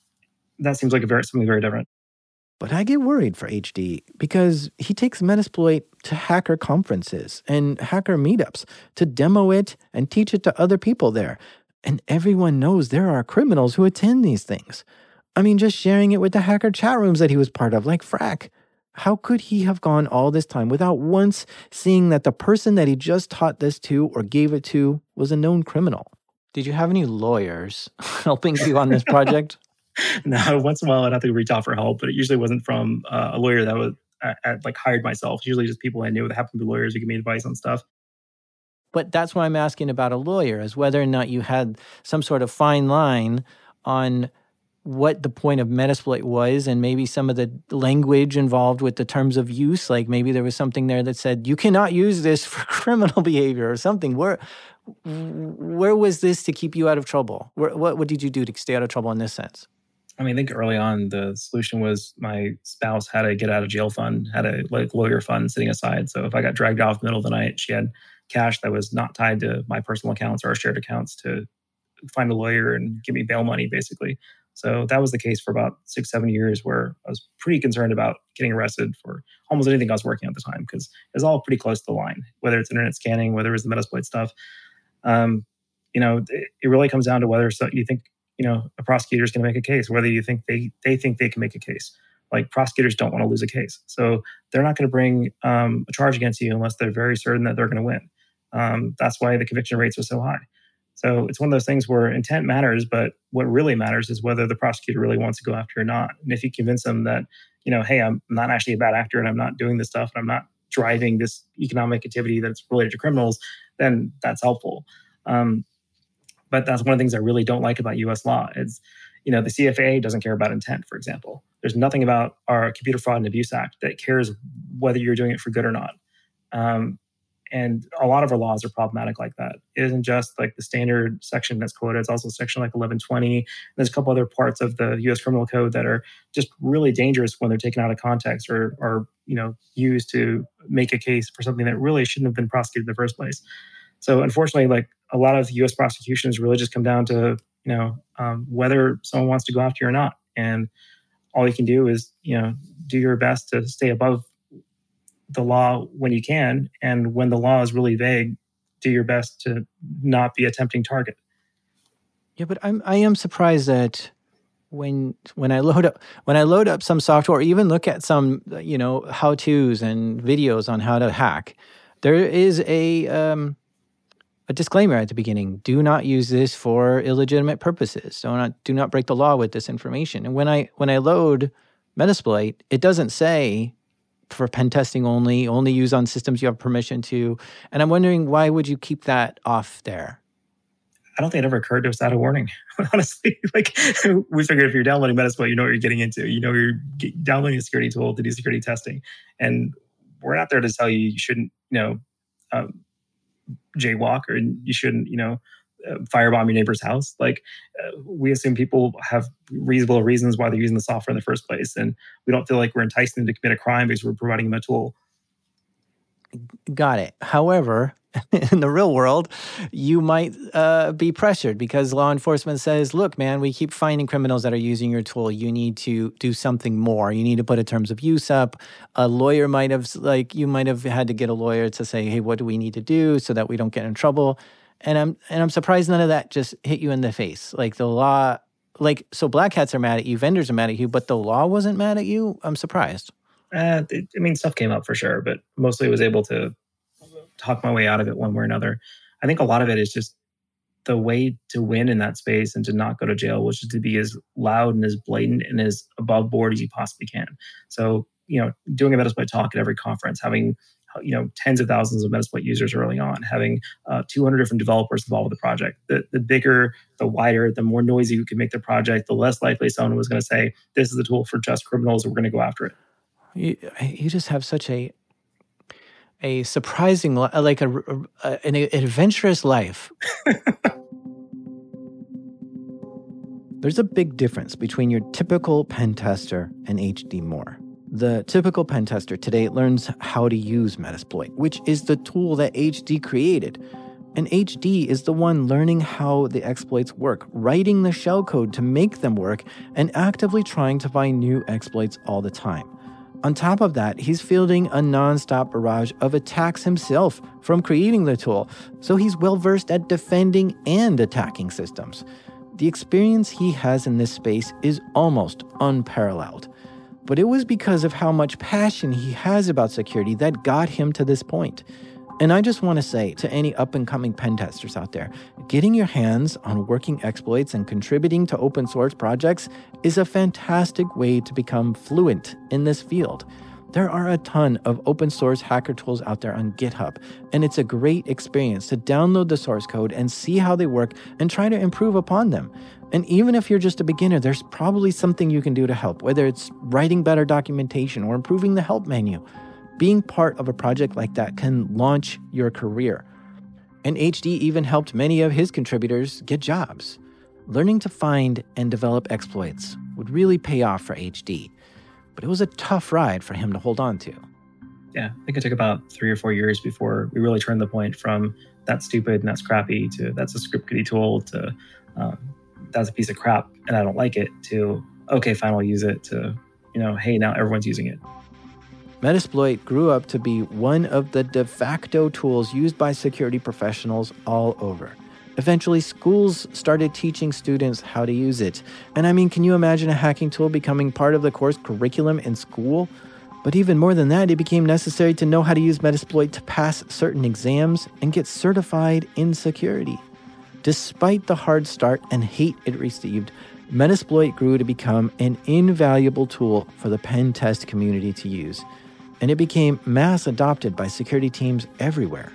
that seems like a very something very different. But I get worried for H D because he takes Metasploit to hacker conferences and hacker meetups to demo it and teach it to other people there. And everyone knows there are criminals who attend these things. I mean, just sharing it with the hacker chat rooms that he was part of, like Frack. How could he have gone all this time without once seeing that the person that he just taught this to or gave it to was a known criminal? Did you have any lawyers helping you on this project? No, once in a while I'd have to reach out for help, but it usually wasn't from uh, a lawyer that was uh, uh, like hired myself. Usually just people I knew that happened to be lawyers who gave me advice on stuff. But that's why I'm asking about a lawyer, is whether or not you had some sort of fine line on what the point of Metasploit was and maybe some of the language involved with the terms of use. Like maybe there was something there that said, you cannot use this for criminal behavior or something. Where where was this to keep you out of trouble? Where, what, what did you do to stay out of trouble in this sense? I mean, I think early on the solution was my spouse had a get out of jail fund, had a like lawyer fund sitting aside. So if I got dragged off in the middle of the night, she had cash that was not tied to my personal accounts or our shared accounts to find a lawyer and give me bail money, basically. So that was the case for about six, seven years where I was pretty concerned about getting arrested for almost anything I was working at the time because it was all pretty close to the line, whether it's internet scanning, whether it's the Metasploit stuff. Um, you know, it, it really comes down to whether so you think, you know, a prosecutor is going to make a case, whether you think they they think they can make a case. Like prosecutors don't want to lose a case. So they're not going to bring um, a charge against you unless they're very certain that they're going to win. Um, that's why the conviction rates are so high. So it's one of those things where intent matters, but what really matters is whether the prosecutor really wants to go after you or not. And if you convince them that, you know, hey, I'm not actually a bad actor and I'm not doing this stuff and I'm not driving this economic activity that's related to criminals, then that's helpful. Um, but that's one of the things I really don't like about U S law. It's, you know, the C F A doesn't care about intent, for example. There's nothing about our Computer Fraud and Abuse Act that cares whether you're doing it for good or not. Um, And a lot of our laws are problematic like that. It isn't just like the standard section that's quoted. It's also section like eleven twenty. There's a couple other parts of the U S Criminal Code that are just really dangerous when they're taken out of context or, or you know, used to make a case for something that really shouldn't have been prosecuted in the first place. So unfortunately, like a lot of U S prosecutions really just come down to, you know, um, whether someone wants to go after you or not. And all you can do is, you know, do your best to stay above the law when you can, and when the law is really vague, do your best to not be a tempting target. Yeah, but I'm I am surprised that when when I load up when I load up some software, or even look at some you know how-tos and videos on how to hack, there is a um, a disclaimer at the beginning: do not use this for illegitimate purposes. Do not do not break the law with this information. And when I when I load Metasploit, it doesn't say for pen testing only, only use on systems you have permission to. And I'm wondering, why would you keep that off there? I don't think it ever occurred to us without a warning. Honestly, like we figured if you're downloading Metasploit, you know what you're getting into. You know you're downloading a security tool to do security testing, and we're not there to tell you you shouldn't, you know, um, jaywalk, or you shouldn't, you know, uh, firebomb your neighbor's house. Like uh, we assume people have reasonable reasons why they're using the software in the first place, and we don't feel like we're enticing them to commit a crime because we're providing them a tool. Got it. However, in the real world, you might uh, be pressured because law enforcement says, look, man, we keep finding criminals that are using your tool. You need to do something more. You need to put a terms of use up. A lawyer might have, like, you might have had to get a lawyer to say, hey, what do we need to do so that we don't get in trouble? And I'm and I'm surprised none of that just hit you in the face. Like the law, like, so black hats are mad at you, vendors are mad at you, but the law wasn't mad at you? I'm surprised. Uh, it, I mean, stuff came up for sure, but mostly was able to talk my way out of it one way or another. I think a lot of it is just the way to win in that space and to not go to jail, which is to be as loud and as blatant and as above board as you possibly can. So, you know, doing a Metasploit talk at every conference, having, you know, tens of thousands of Metasploit users early on, having uh, two hundred different developers involved with the project. The, the bigger, the wider, the more noisy you can make the project, the less likely someone was going to say, this is the tool for just criminals and we're going to go after it. You, you just have such a a surprising, like a, a an adventurous life. There's a big difference between your typical pen tester and H D Moore. The typical pen tester today learns how to use Metasploit, which is the tool that H D created. And H D is the one learning how the exploits work, writing the shellcode to make them work, and actively trying to find new exploits all the time. On top of that, he's fielding a nonstop barrage of attacks himself from creating the tool, so he's well-versed at defending and attacking systems. The experience he has in this space is almost unparalleled. But it was because of how much passion he has about security that got him to this point. And I just want to say to any up-and-coming pen testers out there, getting your hands on working exploits and contributing to open source projects is a fantastic way to become fluent in this field. There are a ton of open source hacker tools out there on GitHub, and it's a great experience to download the source code and see how they work and try to improve upon them. And even if you're just a beginner, there's probably something you can do to help, whether it's writing better documentation or improving the help menu. Being part of a project like that can launch your career. And H D even helped many of his contributors get jobs. Learning to find and develop exploits would really pay off for H D, but it was a tough ride for him to hold on to. Yeah, I think it took about three or four years before we really turned the point from that's stupid and that's crappy to that's a script kiddie tool to um, that's a piece of crap and I don't like it to, okay, fine, I'll use it to, you know, hey, now everyone's using it. Metasploit grew up to be one of the de facto tools used by security professionals all over. Eventually, schools started teaching students how to use it. And I mean, can you imagine a hacking tool becoming part of the course curriculum in school? But even more than that, it became necessary to know how to use Metasploit to pass certain exams and get certified in security. Despite the hard start and hate it received, Metasploit grew to become an invaluable tool for the pen test community to use. And it became mass adopted by security teams everywhere.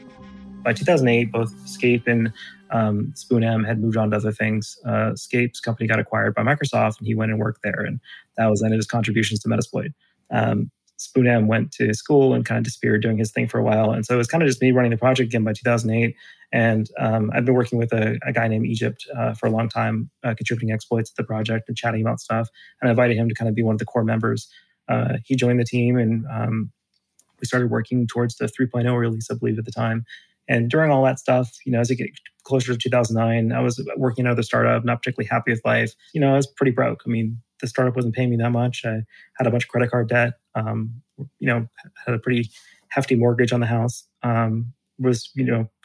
By two thousand eight, both Scape and um, SpoonM had moved on to other things. Uh, Scape's company got acquired by Microsoft, and he went and worked there, and that was the end of his contributions to Metasploit. Um, SpoonM went to school and kind of disappeared doing his thing for a while, and so it was kind of just me running the project again by two thousand eight. And um, I've been working with a, a guy named Egypt uh, for a long time, uh, contributing exploits to the project and chatting about stuff, and I invited him to kind of be one of the core members. Uh, he joined the team, and um, we started working towards the three point oh release, I believe, at the time. And during all that stuff, you know, as I get closer to two thousand nine, I was working at another startup, not particularly happy with life. You know, I was pretty broke. I mean, the startup wasn't paying me that much. I had a bunch of credit card debt. Um, you know, had a pretty hefty mortgage on the house. Um, was, you know,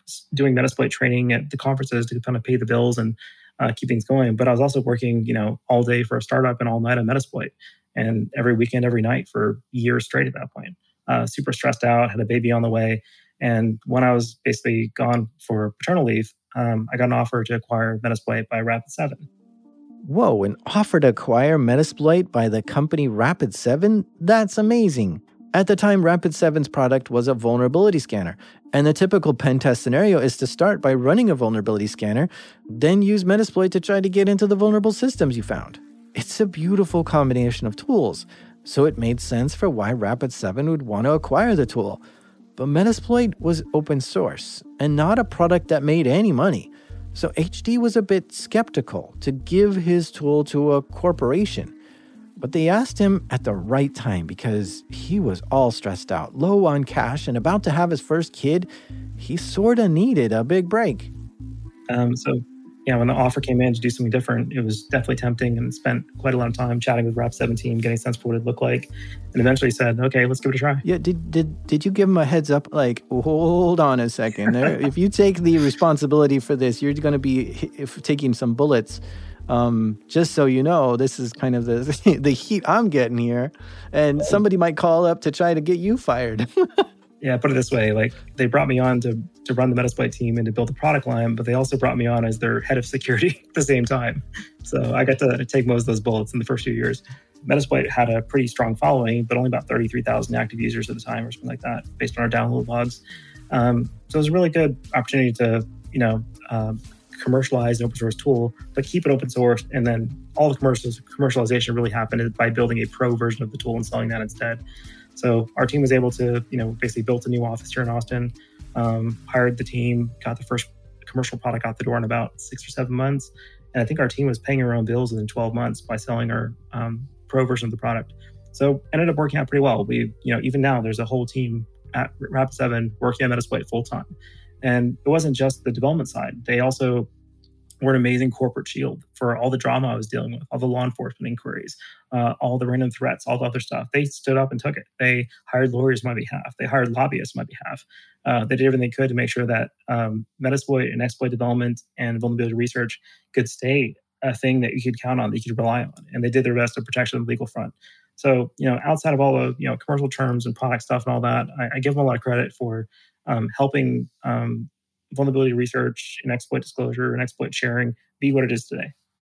doing Metasploit training at the conferences to kind of pay the bills and uh, keep things going. But I was also working, you know, all day for a startup and all night on Metasploit, and every weekend, every night for years straight at that point. Uh, super stressed out, had a baby on the way. And when I was basically gone for paternal leave, um, I got an offer to acquire Metasploit by Rapid seven. Whoa, an offer to acquire Metasploit by the company Rapid seven? That's amazing. At the time, Rapid seven's product was a vulnerability scanner, and the typical pen test scenario is to start by running a vulnerability scanner, then use Metasploit to try to get into the vulnerable systems you found. It's a beautiful combination of tools, so it made sense for why Rapid seven would want to acquire the tool. But Metasploit was open source, and not a product that made any money. So H D was a bit skeptical to give his tool to a corporation. But they asked him at the right time because he was all stressed out, low on cash, and about to have his first kid. He sorta needed a big break. Um, so, yeah, when the offer came in to do something different, it was definitely tempting, and spent quite a lot of time chatting with Rapid seven team, getting a sense for what it'd look like, and eventually said, okay, let's give it a try. Yeah, did did did you give him a heads up? Like, hold on a second. If you take the responsibility for this, you're going to be if, taking some bullets. Um, just so you know, this is kind of the the heat I'm getting here, and somebody might call up to try to get you fired. Yeah, put it this way, like they brought me on to to run the Metasploit team and to build the product line, but they also brought me on as their head of security at the same time. So I got to take most of those bullets in the first few years. Metasploit had a pretty strong following, but only about thirty-three thousand active users at the time or something like that, based on our download logs. Um, so it was a really good opportunity to, you know, um, commercialize an open source tool, but keep it open source. And then all the commercials, commercialization really happened by building a pro version of the tool and selling that instead. So our team was able to, you know, basically built a new office here in Austin, um, hired the team, got the first commercial product out the door in about six or seven months. And I think our team was paying our own bills within twelve months by selling our um, pro version of the product. So ended up working out pretty well. We, you know, even now there's a whole team at Rapid seven working on Metasploit full time. And it wasn't just the development side. They also were an amazing corporate shield for all the drama I was dealing with, all the law enforcement inquiries, uh, all the random threats, all the other stuff. They stood up and took it. They hired lawyers on my behalf. They hired lobbyists on my behalf. Uh, they did everything they could to make sure that um, Metasploit and exploit development and vulnerability research could stay a thing that you could count on, that you could rely on. And they did their best to protect it on the legal front. So, you know, outside of all the, you know, commercial terms and product stuff and all that, I, I give them a lot of credit for um, helping um, vulnerability research and exploit disclosure and exploit sharing be what it is today.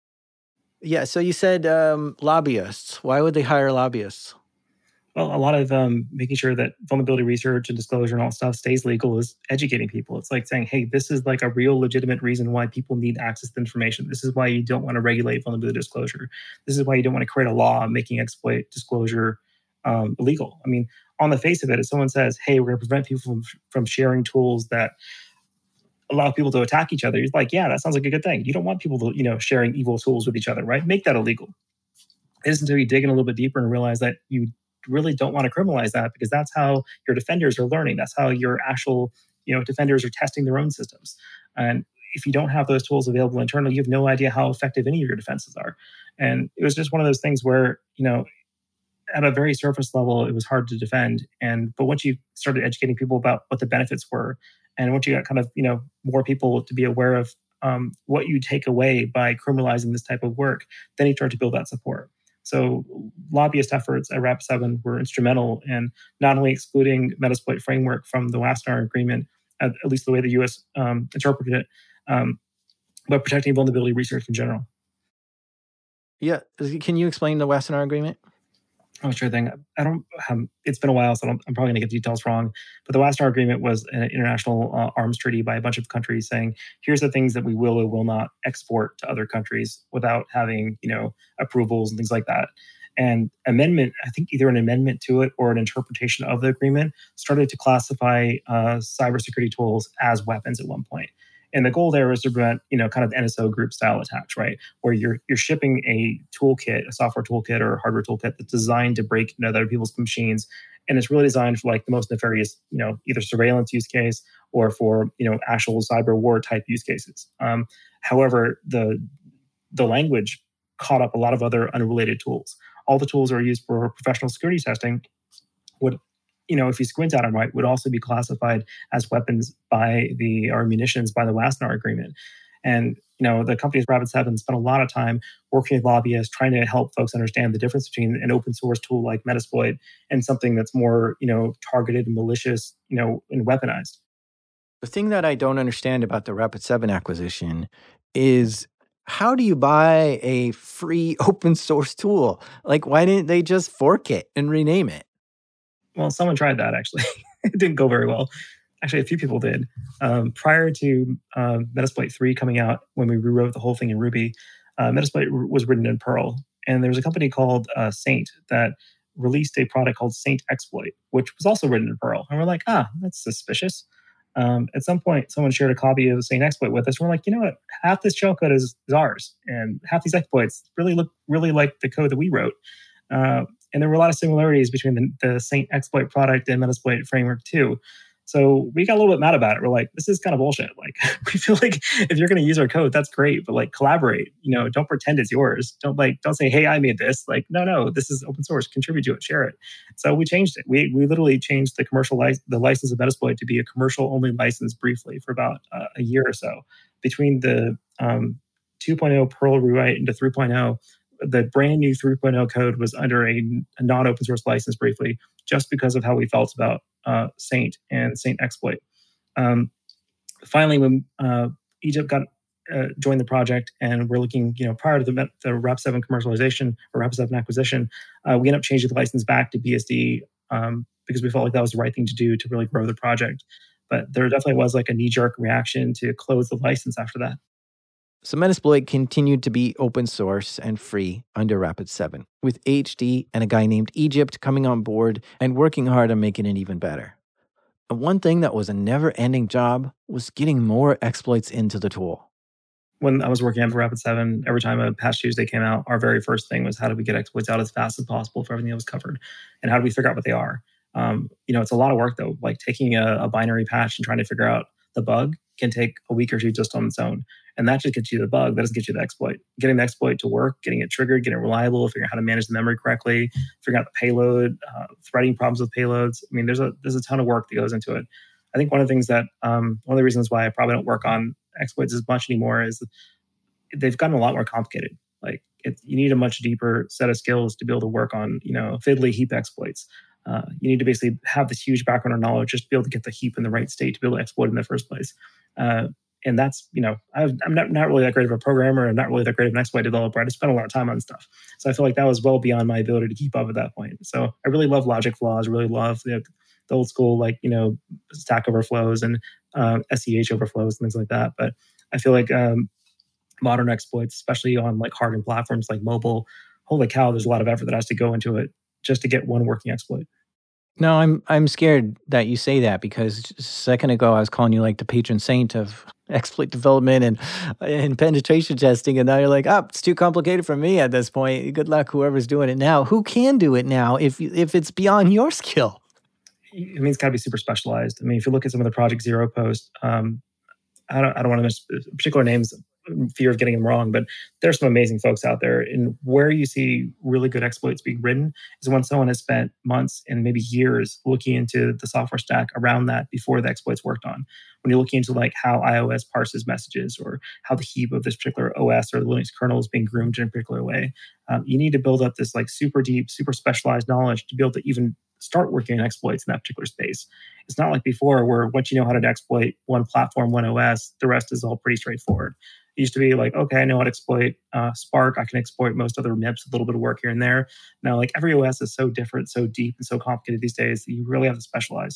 Yeah, so you said um, lobbyists. Why would they hire lobbyists? Well, a lot of um, making sure that vulnerability research and disclosure and all that stuff stays legal is educating people. It's like saying, hey, this is like a real legitimate reason why people need access to information. This is why you don't want to regulate vulnerability disclosure. This is why you don't want to create a law making exploit disclosure um, illegal. I mean, on the face of it, if someone says, hey, we're going to prevent people from, from sharing tools that allow people to attack each other, it's like, yeah, that sounds like a good thing. You don't want people to, you know, sharing evil tools with each other, right? Make that illegal. It isn't until you dig in a little bit deeper and realize that you really don't want to criminalize that, because that's how your defenders are learning. That's how your actual, you know, defenders are testing their own systems. And if you don't have those tools available internally, you have no idea how effective any of your defenses are. And it was just one of those things where, you know, at a very surface level, it was hard to defend. And but once you started educating people about what the benefits were, and once you got kind of, you know, more people to be aware of um, what you take away by criminalizing this type of work, then you start to build that support. So lobbyist efforts at Rapid seven were instrumental in not only excluding Metasploit framework from the Wassenaar Agreement, at, at least the way the U S um, interpreted it, um, but protecting vulnerability research in general. Yeah, can you explain the Wassenaar Agreement? Oh, sure thing. I don't. Um, it's been a while, so I don't, I'm probably going to get the details wrong. But the Wassenaar Agreement was an international uh, arms treaty by a bunch of countries saying, "Here's the things that we will or will not export to other countries without having, you know, approvals and things like that." And amendment, I think either an amendment to it or an interpretation of the agreement started to classify uh, cybersecurity tools as weapons at one point. And the goal there is to prevent, you know, kind of N S O group style attacks, right? Where you're you're shipping a toolkit, a software toolkit or a hardware toolkit that's designed to break, you know, other people's machines. And it's really designed for like the most nefarious, you know, either surveillance use case or for, you know, actual cyber war type use cases. Um, however, the the language caught up a lot of other unrelated tools. All the tools are used for professional security testing would you know, if you squint at them right, would also be classified as weapons by the, or munitions by the Wassenaar Agreement. And, you know, the companies Rapid seven spent a lot of time working with lobbyists, trying to help folks understand the difference between an open source tool like Metasploit and something that's more, you know, targeted and malicious, you know, and weaponized. The thing that I don't understand about the Rapid seven acquisition is, how do you buy a free open source tool? Like, why didn't they just fork it and rename it? Well, someone tried that, actually. It didn't go very well. Actually, a few people did. Um, prior to uh, Metasploit three coming out, when we rewrote the whole thing in Ruby, uh, Metasploit r- was written in Perl. And there was a company called uh, Saint that released a product called Saint Exploit, which was also written in Perl. And we're like, ah, that's suspicious. Um, at some point, someone shared a copy of Saint Exploit with us. And we're like, you know what? Half this shellcode is, is ours. And half these exploits really look really like the code that we wrote. Uh, and there were a lot of similarities between the, the Saint Exploit product and Metasploit Framework too. So we got a little bit mad about it. We're like, this is kind of bullshit. Like, we feel like if you're going to use our code, that's great, but like collaborate. You know, don't pretend it's yours. Don't like, don't say, hey, I made this. Like, no, no, this is open source. Contribute to it, share it. So we changed it. We we literally changed the commercial license, the license of Metasploit to be a commercial only license briefly for about uh, a year or so. Between the um, two point oh Perl rewrite into three point oh, the brand new three point oh code was under a, a non-open source license briefly, just because of how we felt about uh, Saint and Saint Exploit. Um, finally, when uh, Egypt got uh, joined the project, and we're looking, you know, prior to the, the Rapid seven commercialization or Rapid seven acquisition, uh, we ended up changing the license back to B S D um, because we felt like that was the right thing to do to really grow the project. But there definitely was like a knee-jerk reaction to close the license after that. So Metasploit continued to be open source and free under Rapid seven, with H D and a guy named Egypt coming on board and working hard on making it even better. And one thing that was a never-ending job was getting more exploits into the tool. When I was working on Rapid seven, every time a Patch Tuesday came out, our very first thing was, how do we get exploits out as fast as possible for everything that was covered? And how do we figure out what they are? Um, you know, it's a lot of work, though. Like taking a, a binary patch and trying to figure out the bug can take a week or two just on its own. And that just gets you the bug. That doesn't get you the exploit. Getting the exploit to work, getting it triggered, getting it reliable, figuring out how to manage the memory correctly, figuring out the payload, uh, threading problems with payloads. I mean, there's a there's a ton of work that goes into it. I think one of the things that, um, one of the reasons why I probably don't work on exploits as much anymore is they've gotten a lot more complicated. Like, it, you need a much deeper set of skills to be able to work on, you know, fiddly heap exploits. Uh, you need to basically have this huge background or knowledge just to be able to get the heap in the right state to be able to exploit in the first place. Uh, and that's, you know, I've, I'm not, not really that great of a programmer and not really that great of an exploit developer. I just spent a lot of time on stuff. So I feel like that was well beyond my ability to keep up at that point. So I really love logic flaws, really love the, the old school, like, you know, Stack Overflows and uh, S E H overflows and things like that. But I feel like um, modern exploits, especially on like hardened platforms like mobile, holy cow, there's a lot of effort that has to go into it just to get one working exploit. No, I'm I'm scared that you say that, because just a second ago I was calling you like the patron saint of exploit development and and penetration testing, and now you're like, oh, it's too complicated for me at this point. Good luck, whoever's doing it now. Who can do it now if if it's beyond your skill? I mean, it's got to be super specialized. I mean, if you look at some of the Project Zero posts, um, I don't I don't want to miss particular names, fear of getting them wrong, but there's some amazing folks out there. And where you see really good exploits being written is when someone has spent months and maybe years looking into the software stack around that before the exploits worked on. When you're looking into like how iOS parses messages, or how the heap of this particular O S or the Linux kernel is being groomed in a particular way, um, you need to build up this like super deep, super specialized knowledge to be able to even start working on exploits in that particular space. It's not like before, where once you know how to exploit one platform, one O S, the rest is all pretty straightforward. It used to be like, okay, I know how to exploit uh, Spark. I can exploit most other M I Ps, a little bit of work here and there. Now, like every O S is so different, so deep, and so complicated these days that you really have to specialize.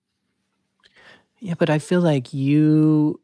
Yeah, but I feel like you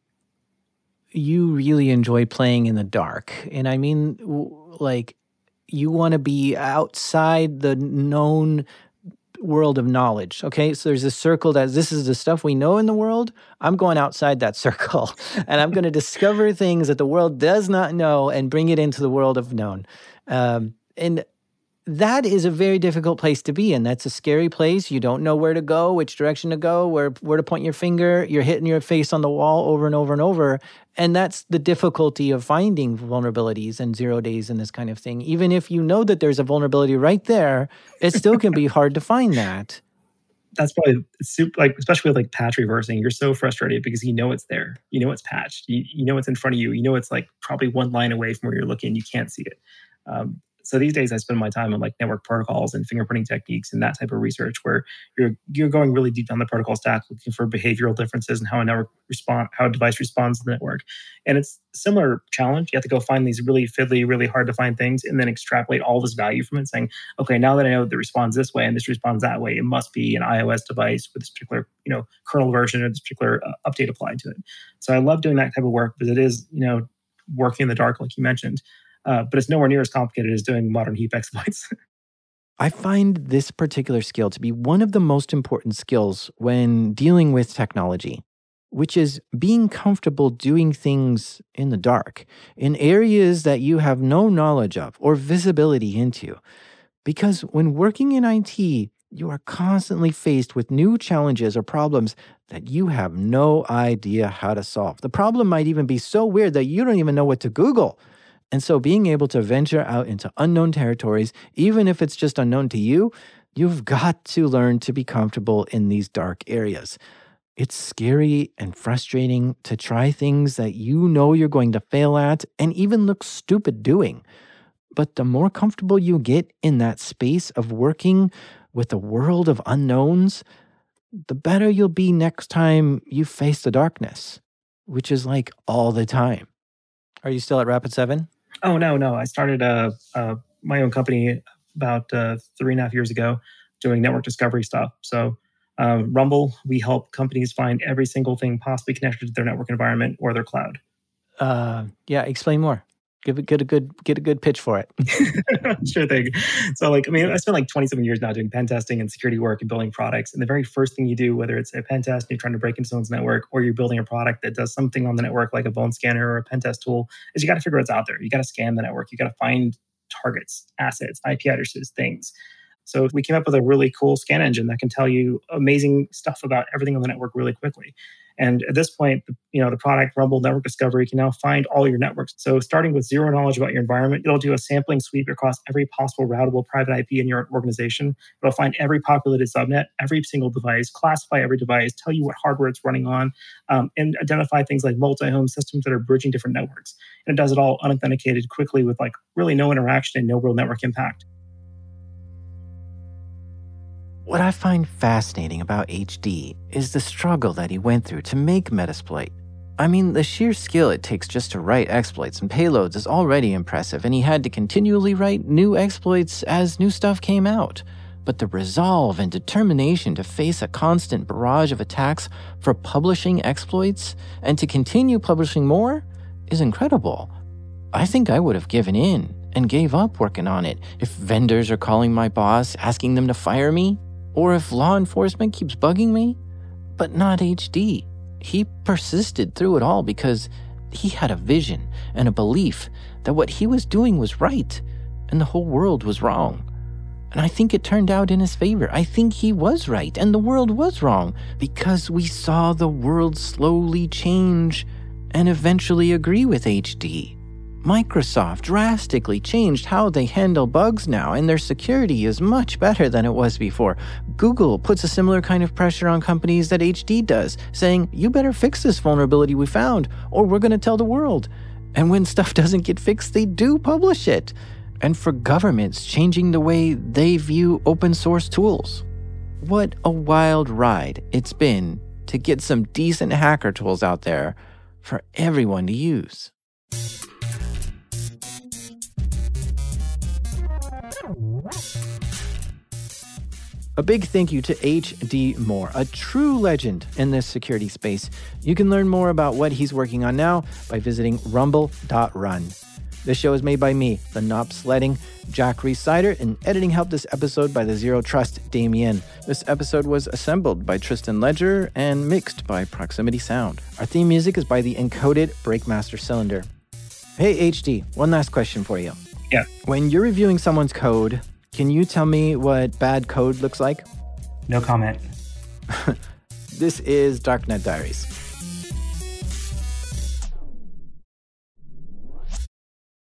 you really enjoy playing in the dark. And I mean, like, you want to be outside the known world of knowledge. Okay, so there's a circle that this is the stuff we know in the world. I'm going outside that circle, and I'm going to discover things that the world does not know and bring it into the world of known. Um, and that is a very difficult place to be in. That's a scary place. You don't know where to go, which direction to go, where where to point your finger. You're hitting your face on the wall over and over and over. And that's the difficulty of finding vulnerabilities and zero days and this kind of thing. Even if you know that there's a vulnerability right there, it still can be hard to find that. that's probably super, like, especially with like patch reversing, you're so frustrated because you know it's there. You know it's patched. You, you know it's in front of you. You know it's like probably one line away from where you're looking. You can't see it. Um, so these days I spend my time on like network protocols and fingerprinting techniques and that type of research where you're you're going really deep down the protocol stack, looking for behavioral differences and how a network respond, how a device responds to the network. And it's a similar challenge. You have to go find these really fiddly, really hard to find things and then extrapolate all this value from it, saying, okay, now that I know that responds this way and this responds that way, it must be an iOS device with this particular, you know, kernel version or this particular uh, update applied to it. So I love doing that type of work because it is, you know, working in the dark, like you mentioned. Uh, but it's nowhere near as complicated as doing modern heap exploits. I find this particular skill to be one of the most important skills when dealing with technology, which is being comfortable doing things in the dark, in areas that you have no knowledge of or visibility into. Because when working in I T, you are constantly faced with new challenges or problems that you have no idea how to solve. The problem might even be so weird that you don't even know what to Google. And so being able to venture out into unknown territories, even if it's just unknown to you, you've got to learn to be comfortable in these dark areas. It's scary and frustrating to try things that you know you're going to fail at and even look stupid doing. But the more comfortable you get in that space of working with a world of unknowns, the better you'll be next time you face the darkness, which is like all the time. Are you still at Rapid seven? Oh, no, no. I started uh, uh, my own company about uh, three and a half years ago doing network discovery stuff. So um, Rumble, we help companies find every single thing possibly connected to their network environment or their cloud. Uh, yeah, explain more. Give a good, a good, get a good pitch for it. Sure thing. So, like, I mean, I spent like twenty-seven years now doing pen testing and security work and building products. And the very first thing you do, whether it's a pen test and you're trying to break into someone's network, or you're building a product that does something on the network, like a bone scanner or a pen test tool, is you got to figure what's out there. You got to scan the network. You got to find targets, assets, I P addresses, things. So we came up with a really cool scan engine that can tell you amazing stuff about everything on the network really quickly. And at this point, you know, the product Rumble Network Discovery can now find all your networks. So starting with zero knowledge about your environment, it'll do a sampling sweep across every possible routable private I P in your organization. It'll find every populated subnet, every single device, classify every device, tell you what hardware it's running on, um, and identify things like multi-home systems that are bridging different networks. And it does it all unauthenticated quickly with like really no interaction and no real network impact. What I find fascinating about H D is the struggle that he went through to make Metasploit. I mean, the sheer skill it takes just to write exploits and payloads is already impressive, and he had to continually write new exploits as new stuff came out. But the resolve and determination to face a constant barrage of attacks for publishing exploits and to continue publishing more is incredible. I think I would have given in and gave up working on it if vendors are calling my boss asking them to fire me, or if law enforcement keeps bugging me. But not H D. He persisted through it all because he had a vision and a belief that what he was doing was right and the whole world was wrong. And I think it turned out in his favor. I think he was right and the world was wrong because we saw the world slowly change and eventually agree with H D. Microsoft drastically changed how they handle bugs now, and their security is much better than it was before. Google puts a similar kind of pressure on companies that H D does, saying, you better fix this vulnerability we found, or we're going to tell the world. And when stuff doesn't get fixed, they do publish it. And for governments changing the way they view open source tools. What a wild ride it's been to get some decent hacker tools out there for everyone to use. A big thank you to H D Moore, a true legend in this security space. You can learn more about what he's working on now by visiting rumble dot run. This show is made by me, the Knob Sledding, Jack Rees-Sider, and editing help this episode by the Zero Trust Damien. This episode was assembled by Tristan Ledger and mixed by Proximity Sound. Our theme music is by the Encoded Breakmaster Cylinder. Hey H D, one last question for you. Yeah. When you're reviewing someone's code, can you tell me what bad code looks like? No comment. This is Darknet Diaries.